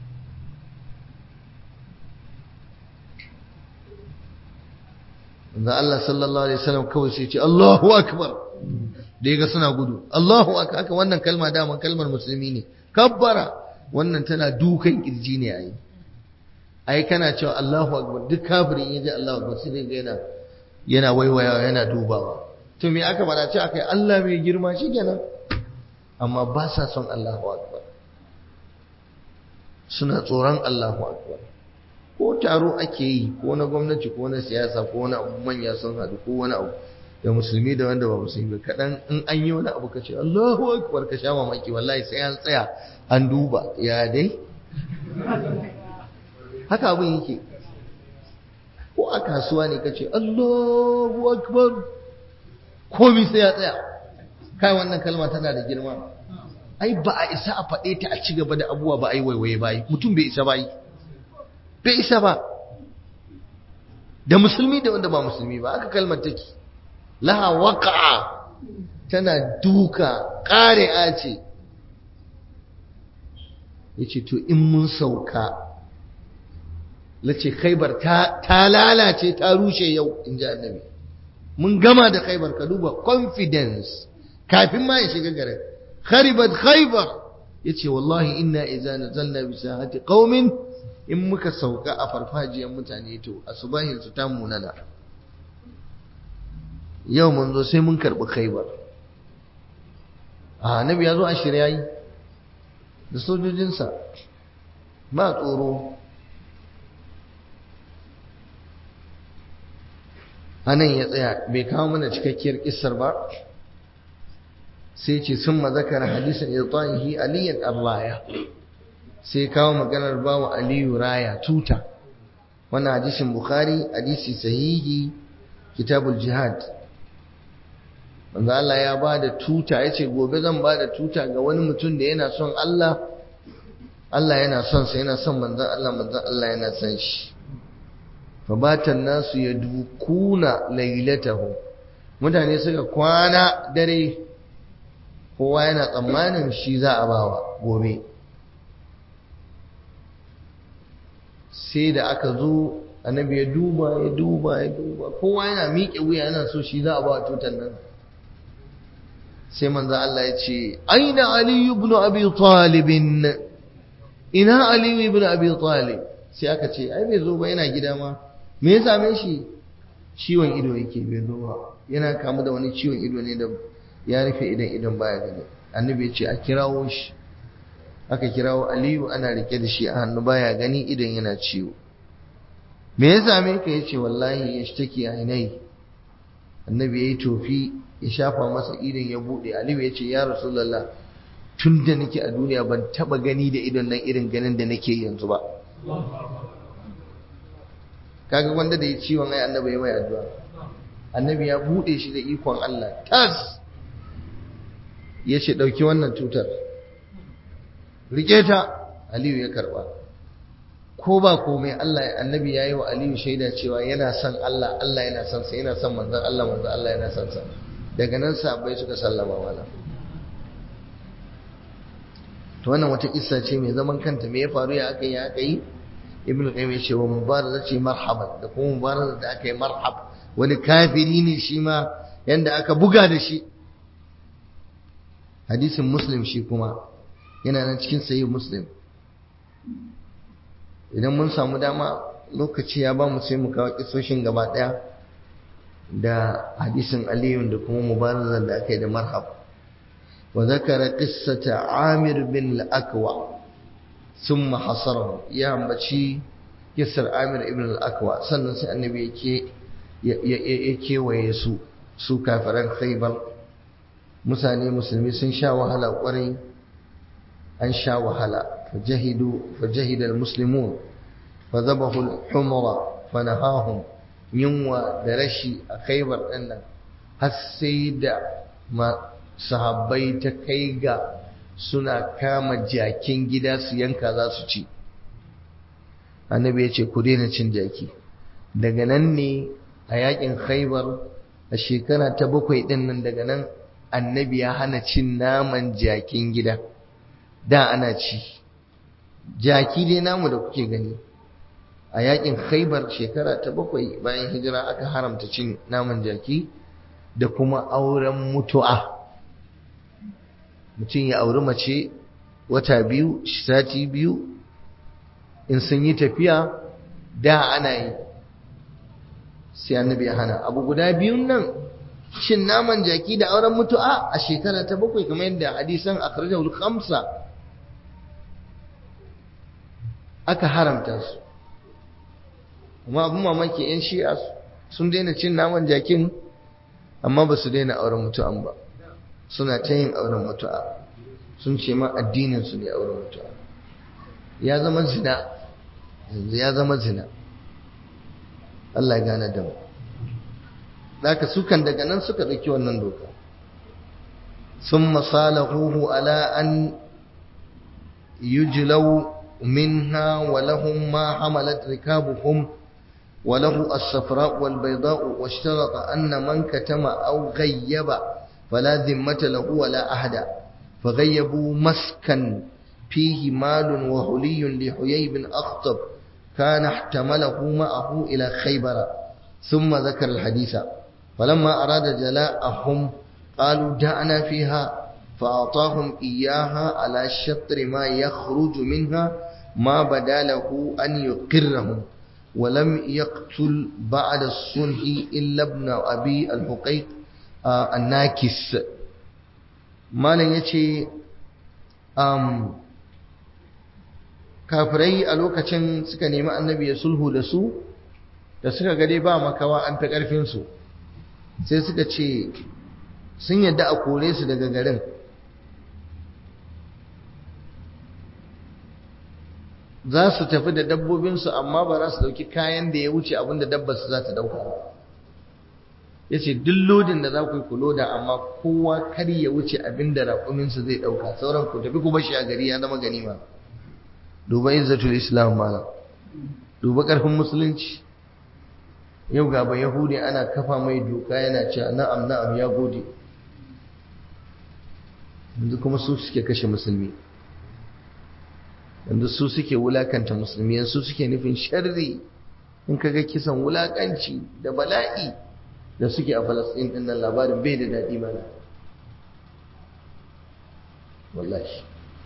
da Allah sallallahu alaihi wasallam kawai sai ce Allahu akbar da yaga suna gudu Allahu akbar haka wannan kalma dama kalmar musulmi ne kabbara wannan tana dukan kirji ne ai kana cewa Allahu akbar duk kafirin yaji Allahu akbar sai ga yana waiwayawa yana dubawa to me aka bada ce akai Allah mai girma shikenan amma ba sa son Allahu akbar suna tsoron Allahu akbar ko taro ake yi ko na gwamnati ko na siyasa ko wani abu manya sun haɗu ko wani abu da musulmi da wanda ba musulmi kaɗan in an yi wani abu ka ce Allahu akbar ka sha mamaki wallahi sai an tsaya an duba ya dai haka abin yake ko a kasuwa ne ka ce Allahu akbar komi sai ya tsaya kai wannan kalma tana da girma ai ba a isa a faɗe ta a ci gaba da abubuwa ba ai waiwaye ba mutum bai isa ba bai isa ba da musulmi da wanda ba musulmi ba aka kalmar take laha waqa'a tana duka ƙari'a ce yace to in mun sauka lace Khaibar ta lalace ta rushe yau in ji annabi mun gama da Khaibar. Ka duba confidence kafin ma ya shiga garin. Kharibat Khaibar, yace wallahi inna idza nazalna bi sahati qaumin, in muka sauka a farfajiyar mutane to asubahin su ta munana. Yau mun zo sai mun karbi Khaibar. Annabi ya zo a shirya yi da sojojinsa ba tsoro. Anan ya tsaya bai kawo mana cikakkiyar kissar ba, sai ce sun mazakar hadisin irtanihi aliyan arraya, sai kawo maganar bawa Aliyu raya, tuta. Wannan hadisin Bukhari, hadisi sahihi, kitabul jihad. manzo Allah ya bada tuta, yace gobe zan bada tuta ga wani mutum da yana son Allah, Allah yana son sa, yana son manzon Allah, manzon Allah yana son shi. Fa batan nasu yadukuna lailatahu, mutane suka kwana dare, kowa yana tsammanin shi za a bawa gobe. Sai da aka zo annabi ya duba kowa yana miƙe wuya yana so shi za a bawa tutan nan. Sai manzo Allah ya ce aina Ali ibn Abi Talib, ina Ali ibn Abi Talib? Sai aka ce ai bai zo ba, yana gida ma. Me ya same shi? Ciwon ido yake, bai zo ba, yana kamu da wani ciwon ido ne da ya rufe idan baya gani. Annabi ya ce a kirawo shi. Aka kirawo Aliyu, ana rike da shi a hannu baya gani, idan yana ciwo. Me ya same ka? yace wallahi yashtaki ainai. Annabi yayi tofi, ya shafa masa idon ya bude. Aliyu ya ce ya Rasulullah, tun da nake a duniya ban taba gani da idon nan irin ganin da nake yanzu ba. Kaga wanda da ya ciwon ai annabi ya mai addu'a. Annabi ya bude shi da ikon Allah tas. Yace dauki wannan tutar, rike ta. Aliyu ya karba. Ko ba komai Allah, annabi yayi wa Aliyu shaida cewa yana son Allah, Allah yana son sa, yana son manzon Allah, manzon Allah yana son sa. Daga nan sahabbai suka sallama wala. To wannan wata kissa ce mai zaman kanta. Me ya faru, ya aka yi? Ibn Qayyim ya ce wa mubaraza ce marhaban, da kuma mubaraza da aka yi marhab. Wani kafiri ne shi ma, yanda aka buga da shi. Hadisin Muslim shi kuma yana nan cikin sahih Muslim. Idan mun samu dama, lokaci ya ba mu sai mu kawo kisoshin gaba daya da hadisin Aliyu da kuma mubarazan da aka yi da marhab. Wa zakara qissata Amir bin al-Akwa thumma hasarahu, ya ambaci kissar Amir ibn al-Akwa, sannan sai annabi ya kewaye su kafiran Khaybar. Mutane musulmi sun sha wahala kwarai, an sha wahala. fajahida al-muslimun fadhabahu al-humra fanahahum, yunwa da rashi a Khaybar din nan har sai da sahabbai ta kai ga suna kama jakin gida su yanka za su ci. Annabi ya ce ku daina cin jaki. Daga nan ne a yakin Khaybar a shekara ta 7 din nan, daga nan annabi ya hana cin naman jakin gida. Da ana ci jaki dai namu da kuke gani. A yakin Khaybar shekara ta 7 bayan hijira aka haramta cin naman jaki da kuma auren mutu'a. Mutum ya auri mace wata 2, sati 2, in sun yi tafiya, da ana yi. Sai annabi ya hana abu guda biyun nan, cin naman jaki da auren mutu'a, a shekara ta 7 kamar yadda hadisan akhrajahu al-khamsa aka haramta su. Kuma abin mamaki yan shi'a sun daina cin naman jakin, amma ba su daina auren mutu'an ba. Suna ta yin auren mutu'a, sun ce ma addinin su ne auren mutu'a. Ya zama zina, yanzu ya zama zina. Allah ya gane da mu. Zaka sukan daga nan suka dauki wannan doka. Summa salahuhu ala an yujlaw minha wa lahum ma hamalat rikabuhum wa lahu as-safra wal bayda wa ishtarata anna man katama aw ghayyaba fala dhimmata lahu wa la ahada faghayyabu maskan fihi malun wa huliyun li Huyay bin Akhtab kana ihtamalahu ma'ahu ila Khaybara thumma dhakara al-haditha. falamma arada jala'ahum qalu da'na fiha فأعطاهم إياها على شطر ما يخرج منها ما بدا له أن يقرهم ولم يقتل بعد الصلح إلا ابن أبي الحقيق الناكس ما لن يتي kafirai a lokacin suka nemi annabi ya sulhu da su da suka gade ba makawa an fi ƙarfinsu sai suka ce sun yadda a kore su daga garin za su tafi da dabbobinsu amma ba za su dauki kayan da ya wuce abinda dabbarsu za ta dauka ya ce duk lodin da za ku yi ku loda amma kowa kar ya wuce abinda raƙuminsu zai dauka sauran ku tafi ku bashi a gari ya zama ganima duba izzatul islam mala duba ƙarfin musulunci yau ga ba yahudi ana kafa mai doka yana cewa na'am na'am ya gode yanzu kuma su suke kashe musulmi yanzu su suke wulakanta musulmi yanzu suke nufin sharri in kaga kisan wulakanci da bala'i da suke a Falasɗin din nan labarin bai da daɗi mana wallahi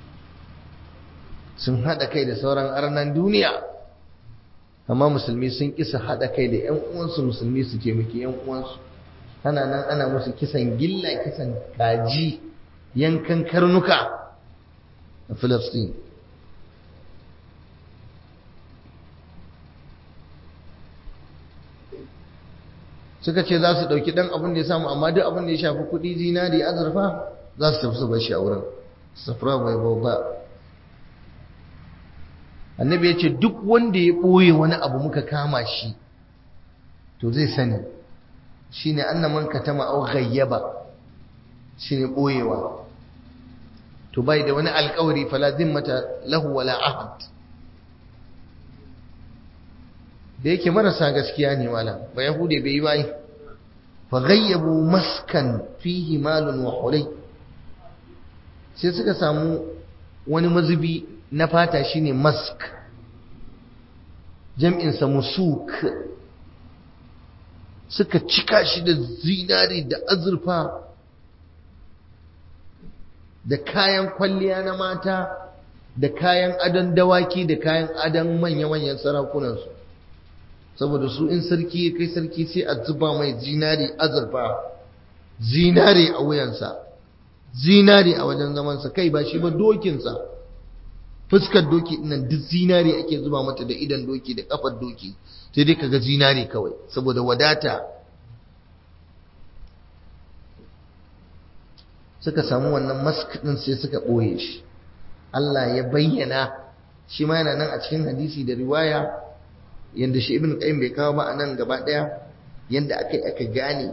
sun haɗa kai da sauran arnan duniya amma musulmi sun kisa haɗa kai da ƴan uwansu musulmi su taimaki ƴan uwansu ana nan ana musu kisan gilla kisan kaji yankan karnuka a Falasɗin suka ce za su ɗauki ɗan abin da ya samu amma duk abin da ya shafi kuɗi zinari azurfa za su tafi su bar shi a wurin safra bai bauba annabi ya ce duk wanda ya ɓoye wani abu muka kama shi to zai sani shi ne annan man katama au gayyaba shi ne ɓoyewa to bai da wani alkawari fala zimmata lahu wala ahad da yake marasa gaskiya ne malam ba yahude bai yi bai fa ghayyabu maskan fihi malun wa hulay sai suka samu wani mazubi na fata shine mask jam'in sa musuk suka cika shi da zinari da azurfa da kayan kwalliya na mata da kayan adon dawaki da kayan adon manya-manyan sarakunansu saboda su in sarki ya kai sarki sai a zuba mai zinari azurfa zinari a wuyansa zinari a wajen zamansa kai ba shi ba dokinsa fuskar doki nan duk zinari ake zuba mata da idan doki da kafar doki sai dai kaga zinari kawai saboda wadata suka samu wannan mask din sai suka boye shi Allah ya bayyana shi ma yana nan a cikin hadisi da riwaya yanda shi ibn qayyim bai kawo ba anan gaba daya yanda aka gane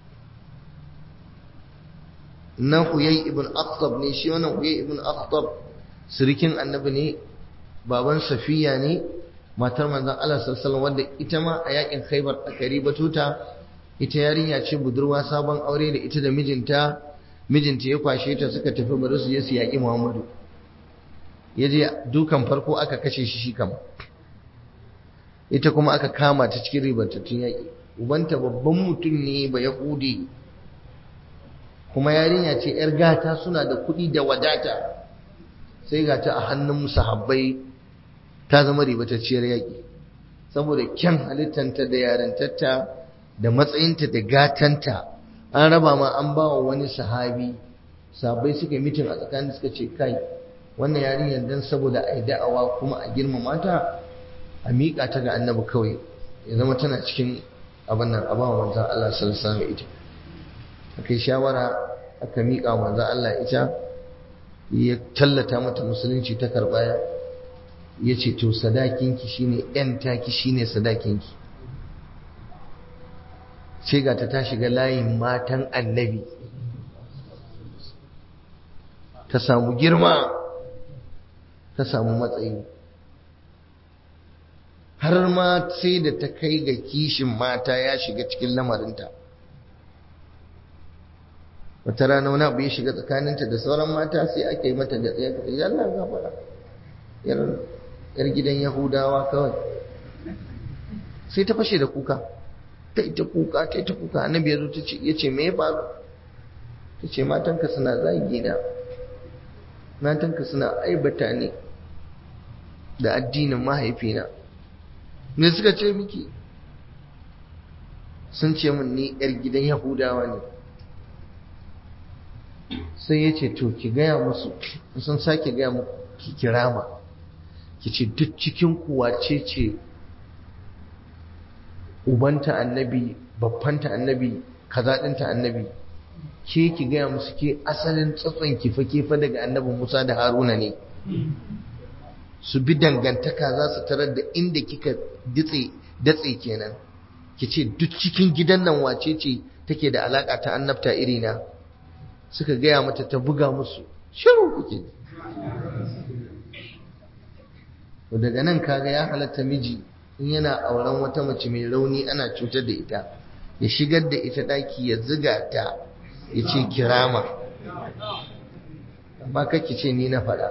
na huyay ibn akhtab ne shi wannan huyay ibn akhtab sirikin annabi ne baban safiya ne matar manzon Allah sallallahu alaihi wasallam wanda ita ma a yakin khaybar aka ribato ta ita yarinya ce budurwa sabon aure da ita da mijinta ya kwashe ta suka tafi bari su je su yaki Muhammadu yaje dukan farko aka kashe shi kam ita kuma aka kama ta cikin ribatattun yaƙi ubanta babban mutum ne ba yahudi kuma yarinya ce yar gata suna da kuɗi da wadata sai gata a hannun sahabbai ta zama ribatacciyar yaƙi saboda kyan halittanta da yarantarta da matsayinta da gatanta an raba ma an ba wa wani sahabbai suka yi mitin a tsakanin suka ce kai wannan yarinyar dan saboda a yi da'awa kuma a girmama ta a miƙa ta ga annabi kawai ya zama tana cikin abin nan abawa manzan Allah sallallahu alaihi ita aka yi shawara aka miƙa manzan Allah ita ya tallata mata musulunci ta karɓa ya ce to sadakinki shine ƴan taki shine sadakinki sai ga ta shiga layin matan annabi ta samu girma ta samu matsayi har ma sai da ta kai ga kishin mata ya shiga cikin lamarinta wata rana wani abu ya shiga tsakaninta da sauran mata sai aka yi mata da tsaye ka yalla gafara yar gidan yahudawa kawai sai ta fashe da kuka ta ita kuka ta ita kuka. Annabi ya zo ya ce me ya faru? Ta ce matanka suna zagi na, matanka suna aibata ni da addinin mahaifina. Me suka ce miki? Sun ce min ni yar gidan Yahudawa ne. Sai ya ce to ki gaya musu, sun sake gaya muku ki kirama, ki ce duk cikin wace ce ubanta annabi, babbanta annabi, kaza ɗinta annabi. Ke ki gaya musu ke asalin tsatson kifa daga annabi Musa da Haruna ne. Su bi dangantaka za su tarar da inda kika datse kenan. Ki ce duk cikin gidan nan wace ce take da alaka ta annabta irina. Suka gaya mata, ta buga musu shiru kuke. Daga nan kaga ya halatta miji in yana auren wata mace mai rauni ana cutar da ita, ya shigar da ita daki ya ziga ta, ya ce kirama. Amma kake ce ni na faɗa.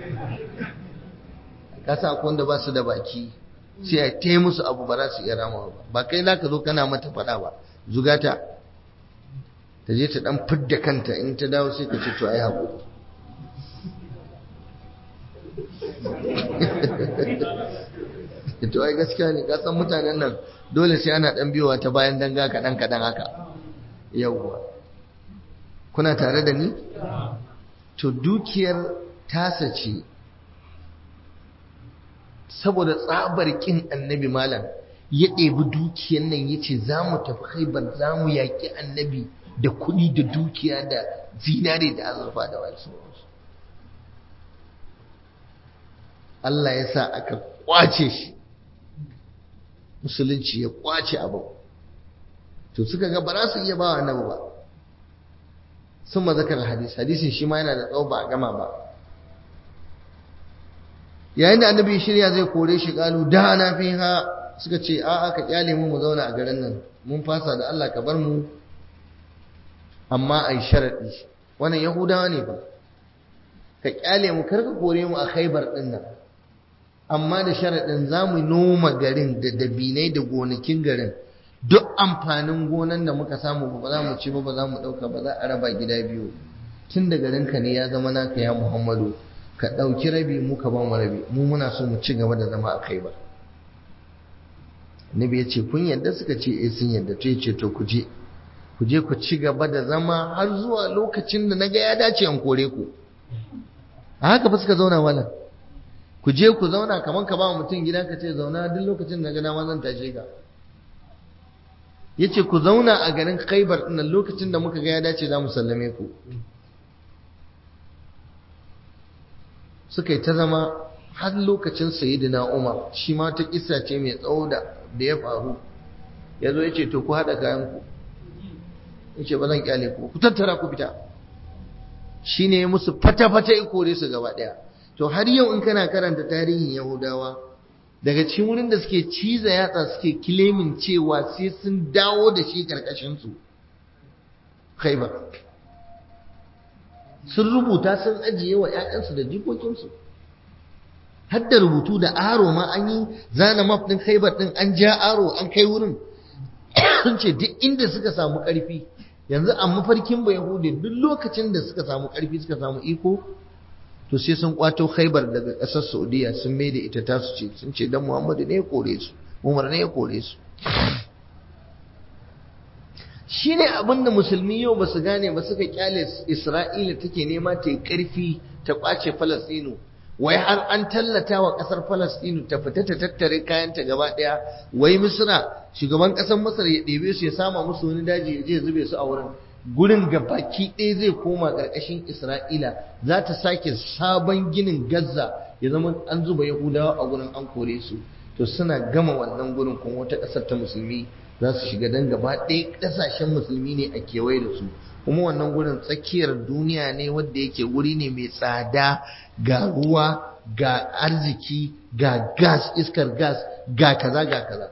Kasa akwai wanda ba su da baki sai a taya musu abu ba za su iya rama ba kai za ka zo kana mata faɗa ba, zugata ta je ta ɗan fidda kanta, in ta dawo sai ka ce to ai haƙuri. To ai gaskiya ne, kasan mutanen nan dole sai ana ɗan biyowa ta bayan danga kaɗan haka. Yawwa, kuna tare da ni? To dukiyar tasa ce, saboda tsabar kin annabi malam ya ɗebi dukiyar nan ya ce za mu tafi Khaibar, za mu yaƙi annabi da kuɗi da dukiya da zinare da azurfa da wasu. Allah ya sa aka kwace shi, musulunci ya kwace abu. To suka ga ba za su iya ba wa annabi ba. Sun mazakar hadisin shi ma yana da tsawo ba a gama ba. Yayin da annabi shirya zai kore shi, kalu da na fiha, suka ce a'a ka kyale mu zauna a garin nan, mun fasa da Allah ka bar mu, amma ai sharadi. Wannan Yahudawa ne ba, ka kyale mu, kar ka kore mu a Khaibar din nan, amma da sharadin za mu noma garin da dabinai da gonakin garin, duk amfanin gonan da muka samu ba za mu ci ba za mu dauka ba, za a raba gida biyu. Tun da garin ka ne ya zama naka ya Muhammadu, ka ɗauki rabi mu ka ba mu rabi, mu muna so mu ci gaba da zama a Khaibar. Nabi ya ce kun yadda? Suka ce eh sun yadda. To ya ce to ku je ku ci gaba da zama har zuwa lokacin da naga ya dace an kore ku. A haka fa suka zauna malam. Ku je ku zauna kamar ka ba mutum gida ka ce zauna duk lokacin da naga dama zan tashe ka. Yace ku zauna a garin Khaibar din lokacin da muka ga ya dace za mu sallame ku. Suka yi ta zama har lokacin Sayyidina Umar, shi ma ta kissa ce mai tsawo da ya faru. Ya zo ya ce to ku haɗa kayanku. Ya ce ba zan kyale ku tattara ku fita. Shi ne musu fata-fata ya kore su gaba ɗaya. To har yau in kana karanta tarihin Yahudawa, daga cikin wurin da suke ciza yatsa suke kilemin cewa sai sun dawo da shi karkashinsu, Khaibar. Sun rubuta sun ajiye wa ‘ya'yansu da jikokinsu, har da rubutu da aro ma an yi zana map ɗin Khaibar ɗin, an ja aro an kai wurin. Sun ce duk inda suka samu ƙarfi, yanzu a mafarkin ba Yahudi duk lokacin da suka samu ƙarfi suka samu iko, to sai sun kwato Khaibar daga ƙasar Saudiya sun mai da ita tasu ce. Sun ce dan Muhammadu ne ya kore su, Umar ne ya kore su. Shi ne abin da musulmi yau ba su gane ba, suka kyale Isra'ila take nema ta yi ƙarfi ta ƙwace Falastinu, wai har an tallata wa ƙasar Falastinu ta fita ta tattare kayanta gaba ɗaya, wai Misra shugaban ƙasar Masar ya ɗebe su ya sama musu wani daji ya je zube su a wurin. Gurin gabaki ɗaya zai koma ƙarƙashin Isra'ila, za ta sake sabon ginin Gaza ya zama an zuba Yahudawa a gurin an kore su. To suna gama wannan gurin kuma wata ƙasar ta musulmi za su shiga, dan gaba ɗaya ƙasashen musulmi ne a kewaye da su, kuma wannan gurin tsakiyar duniya ne wanda yake wuri ne mai tsada, ga ruwa ga arziki ga gas, iskar gas, ga kaza ga kaza.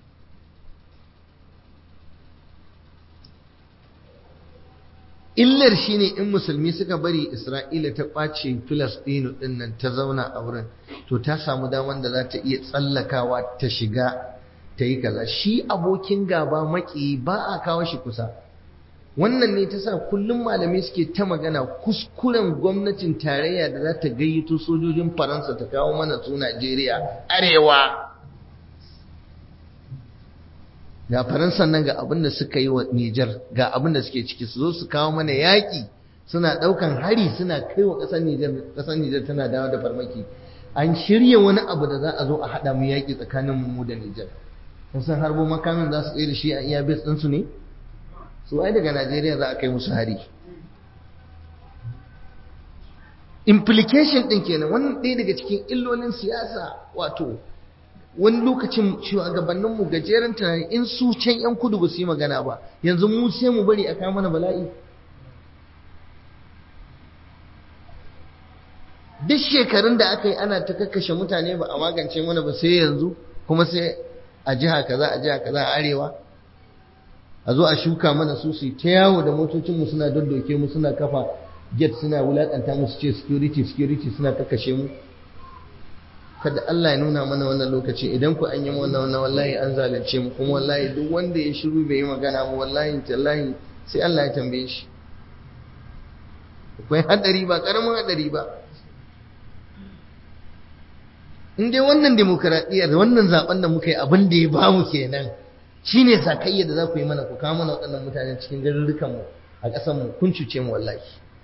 Illar shine in musulmi suka bari Isra'ila ta ƙwace Filistinu ɗin nan ta zauna a wurin, to ta samu daman da za ta iya tsallakawa ta shiga ta yi kaza. Shi abokin gaba maki ba a kawo shi kusa. Wannan ne ta sa kullum malamai suke ta magana kuskuren gwamnatin tarayya da za ta gayyato sojojin Faransa ta kawo mana su Najeriya arewa. Ga Faransa nan ga abin da suka yi wa Nijar, ga abin da suke ciki, su zo su kawo mana yaƙi, suna ɗaukan hari suna kai wa ƙasar Nijar tana dawo da farmaki. An shirya wani abu da za a zo a haɗa mu yaƙi tsakanin mu da Nijar. Kun san harbo makamin za su tsaye da shi a iya base ɗinsu ne? Su ai daga Najeriya za a kai musu hari. Implication ɗin kenan, wannan ɗaya daga cikin illolin siyasa. Wato wani lokacin shugabanninmu gajeren tunani, in su can 'yan kudu ba su yi magana ba, yanzu mu sai mu bari a kawo mana bala'i. Duk shekarun da aka yi ana ta kakkashe mutane ba a magance mana ba sai yanzu, kuma sai a jiha kaza a arewa a zo a shuka mana su ta yawo da motocinmu suna daddoke mu, suna kafa get, suna wulakanta mu, su ce security suna kakkashe mu. Kada Allah ya nuna mana wannan lokaci, idan ku an yi wannan wallahi an zalunce mu, kuma wallahi duk wanda ya shiru bai yi magana ba wallahi tallahi sai Allah ya tambaye shi. Akwai hadari, ba karamin hadari ba. In dai wannan demokradiyyar, wannan zaben da muka yi abin da ya ba mu kenan, shine sakayya da za ku yi mana, ku kawo mana waɗannan mutanen cikin garurrukan mu a ƙasar mu, kun cuce mu wallahi.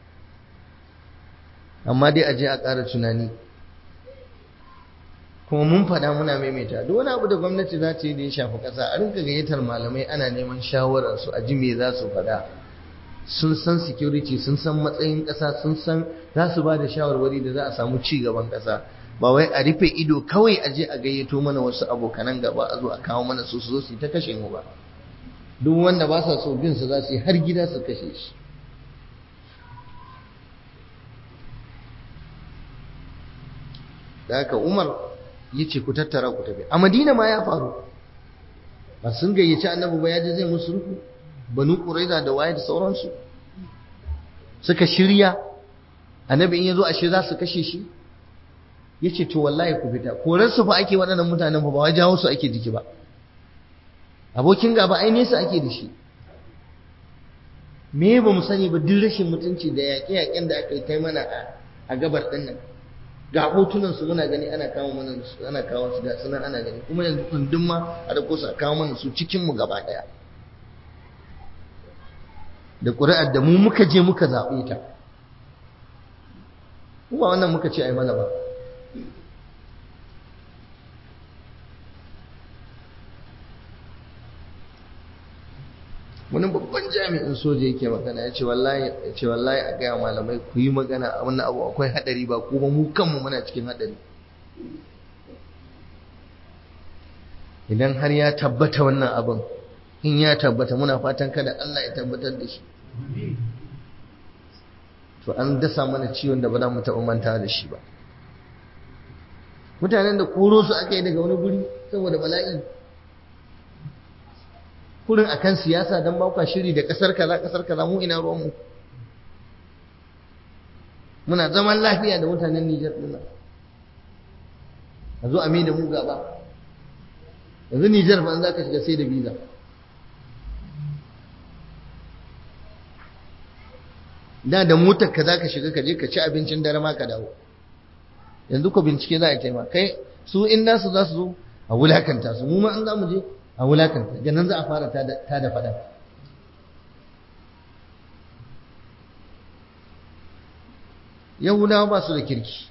Amma dai a je a ƙara tunani. Kuma mun faɗa muna maimaita, duk wani abu da gwamnati za ta yi da ya shafi ƙasa, a rinka gayyatar malamai ana neman shawararsu, a ji me za su faɗa. Sun san security, sun san matsayin ƙasa, sun san za su ba da shawarwari da za a samu ci gaban ƙasa. Ba wai a rufe ido kawai a je a gayyato mana wasu abokanan gaba a zo a kawo mana su zo su ta kashe mu ba. Duk wanda ba sa so bin su za su yi har gida su kashe shi. Da haka Umar ya ce ku tattara ku tafi. A Madina ma ya faru, ba sun gayyaci annabi ba, ya je zai musu rufu, Banu Quraiza da waye da sauransu suka shirya. Annabi in ya zo ashe za su kashe shi, ya ce to wallahi ku fita. Korarsu fa ake waɗannan mutanen ba wa jawo su ake jiki ba. Abokin gaba ai nesa ake da shi. Me ba mu sani ba, duk rashin mutunci da yaƙe-yaƙen da aka yi kai mana a gabar ɗin nan. Ga hotunan su muna gani, ana kawo mana su, ana kawo su ga sunan ana gani, kuma yanzu kundin ma a dauko su a kawo mana su cikin mu gaba daya. Da ƙuri'ar da mu muka je muka zaɓe ta, kuma wannan muka ce ai mana ba. Wani babban jami'in soja yake magana, ya ce wallahi a gaya malamai ku yi magana a wannan abu akwai hadari, ba kuma mu kanmu muna cikin hadari. Idan har ya tabbata wannan abin, in ya tabbata, muna fatan kada Allah ya tabbatar da shi, to an dasa mana ciwon da ba za mu taɓa manta da shi ba. Mutanen da koro su aka yi daga wani guri saboda bala'i, kurin akan siyasa, don ba shiri da kasar kaza mu ina ruwan mu. Muna zaman lafiya da mutanen Nijar din nan, a zo a mai da mu gaba. Yanzu Nijar fa za ka shiga sai da visa. Da motar ka za ka shiga, ka je ka ci abincin dare ma ka dawo. Yanzu ko bincike za a yi ma kai, su in nasu za su zo a wulakanta su, mu ma an za mu je a wulakanta, ganin za a fara ta da faɗa. Yahudawa ba su da kirki,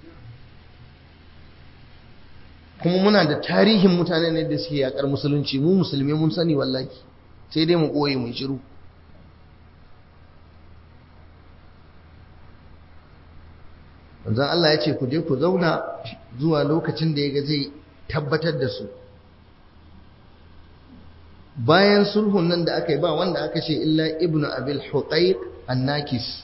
kuma muna da tarihin mutane ne da suke yakar musulunci. Mu musulmi mun sani wallahi, sai dai mu koyi mu shiru. Manzon Allah ya ce ku je ku zauna zuwa lokacin da ya ga zai tabbatar da su. Bayan sulhun nan da aka yi, ba wanda aka ce illa ibnu abil huqaiq an-nakis.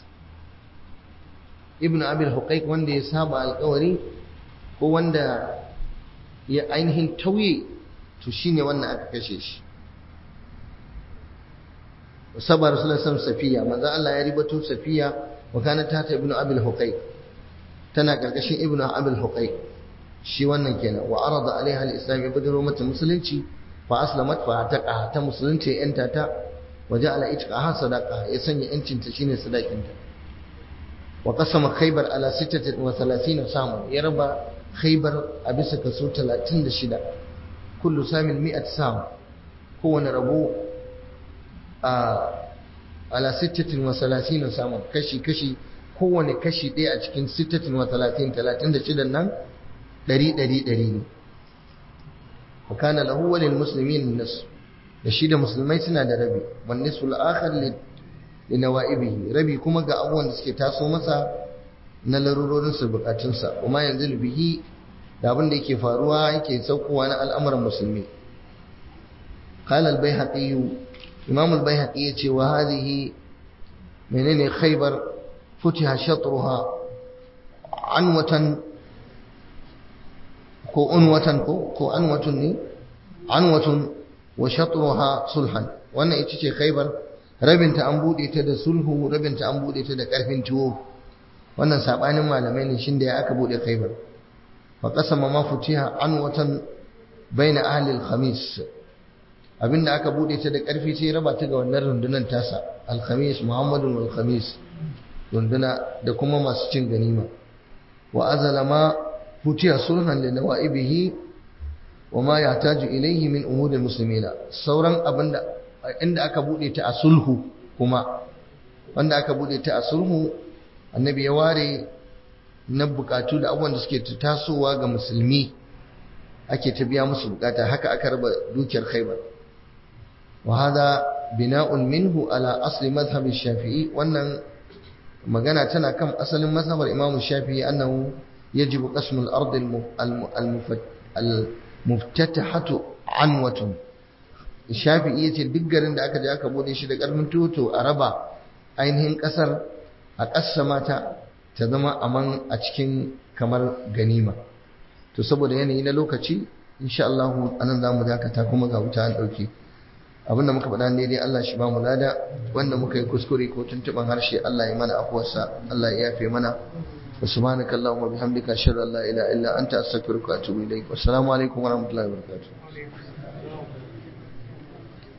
Ibnu abil huqaiq wanda ya saba alƙawari, ko wanda ya ainihin tauye, to shine wannan aka kashe shi. Saba rasulullahi sallallahu alaihi wasallam Safiya, manzo Allah ya ribato Safiya, wa kana ta ibnu abil huqaiq, tana karkashin ibnu abil huqaiq, shi wannan kenan. Wa arada alaiha al-islam, ya bidiro mata musulunci, fa aslamat fa ataqa ta musulunta ya yanta ta waje ala itqaha sadaqa ya sanya yancin ta shine sadakin ta wa qasama khaybar ala 36 samu ya raba khaybar a bisa kaso 36 kullu samin 100 sam kowane rabo ala 36 samu kashi kowane kashi ɗaya a cikin 36 nan 100 ne wa kana lahu walil muslimin nas da shi da musulmai suna da rabi wan nisful akhar li nawaibihi rabi kuma ga abubuwan da suke taso masa na larurorin su bukatun sa kuma yanzu bihi da abin da yake faruwa yake saukowa na al'amuran musulmi qala al-baihaqi imam al-baihaqi yace wa hadhihi menene khaybar futiha shatruha anwatan ko anwatun ne anwatun wa shatruha sulhan wannan ita ce khaybar rabinta an bude ta da sulhu rabinta an bude ta da karfin tuwo wannan sabanin malamai ne shin da ya aka bude khaybar fa qasama ma futiha anwatan baina ahli al-khamis abinda aka bude ta da karfi sai raba ta ga wannan rundunan tasa al-khamis muhammadun wal khamis runduna da kuma masu cin ganima wa azala ma futiha sulhan li nawaibihi wa ma yahtaju ilayhi min umuri muslimina sauran abinda inda aka bude ta a sulhu kuma wanda aka bude ta a sulhu annabi ya ware na bukatu da abubuwan da suke tasowa ga musulmi ake ta biya musu bukata haka aka raba dukiyar Khaibar wa hada bina'un minhu ala asli madhhab shafi'i wannan magana tana kan asalin mazhabar Imam Shafi'i annahu yajibu qasm al-ard al-muftatahatu anwatun Shafi'i yace duk garin da aka je aka bude shi da karfin toto a raba ainihin kasar a kassama ta zama aman a cikin kamar ganima to saboda yanayi na lokaci insha Allah anan zamu dakata kuma ga wuta an dauke abinda muka faɗa ne dai Allah shi ba mu lada wanda muka yi kuskure ko tuntuban harshe Allah ya mana afuwarsa Allah ya yafe mana wa subhanaka allahumma bihamdika ashhadu an la ilaha illa anta astaghfiruka wa atubu ilaik wassalamu alaikum wa rahmatullahi wa barakatuh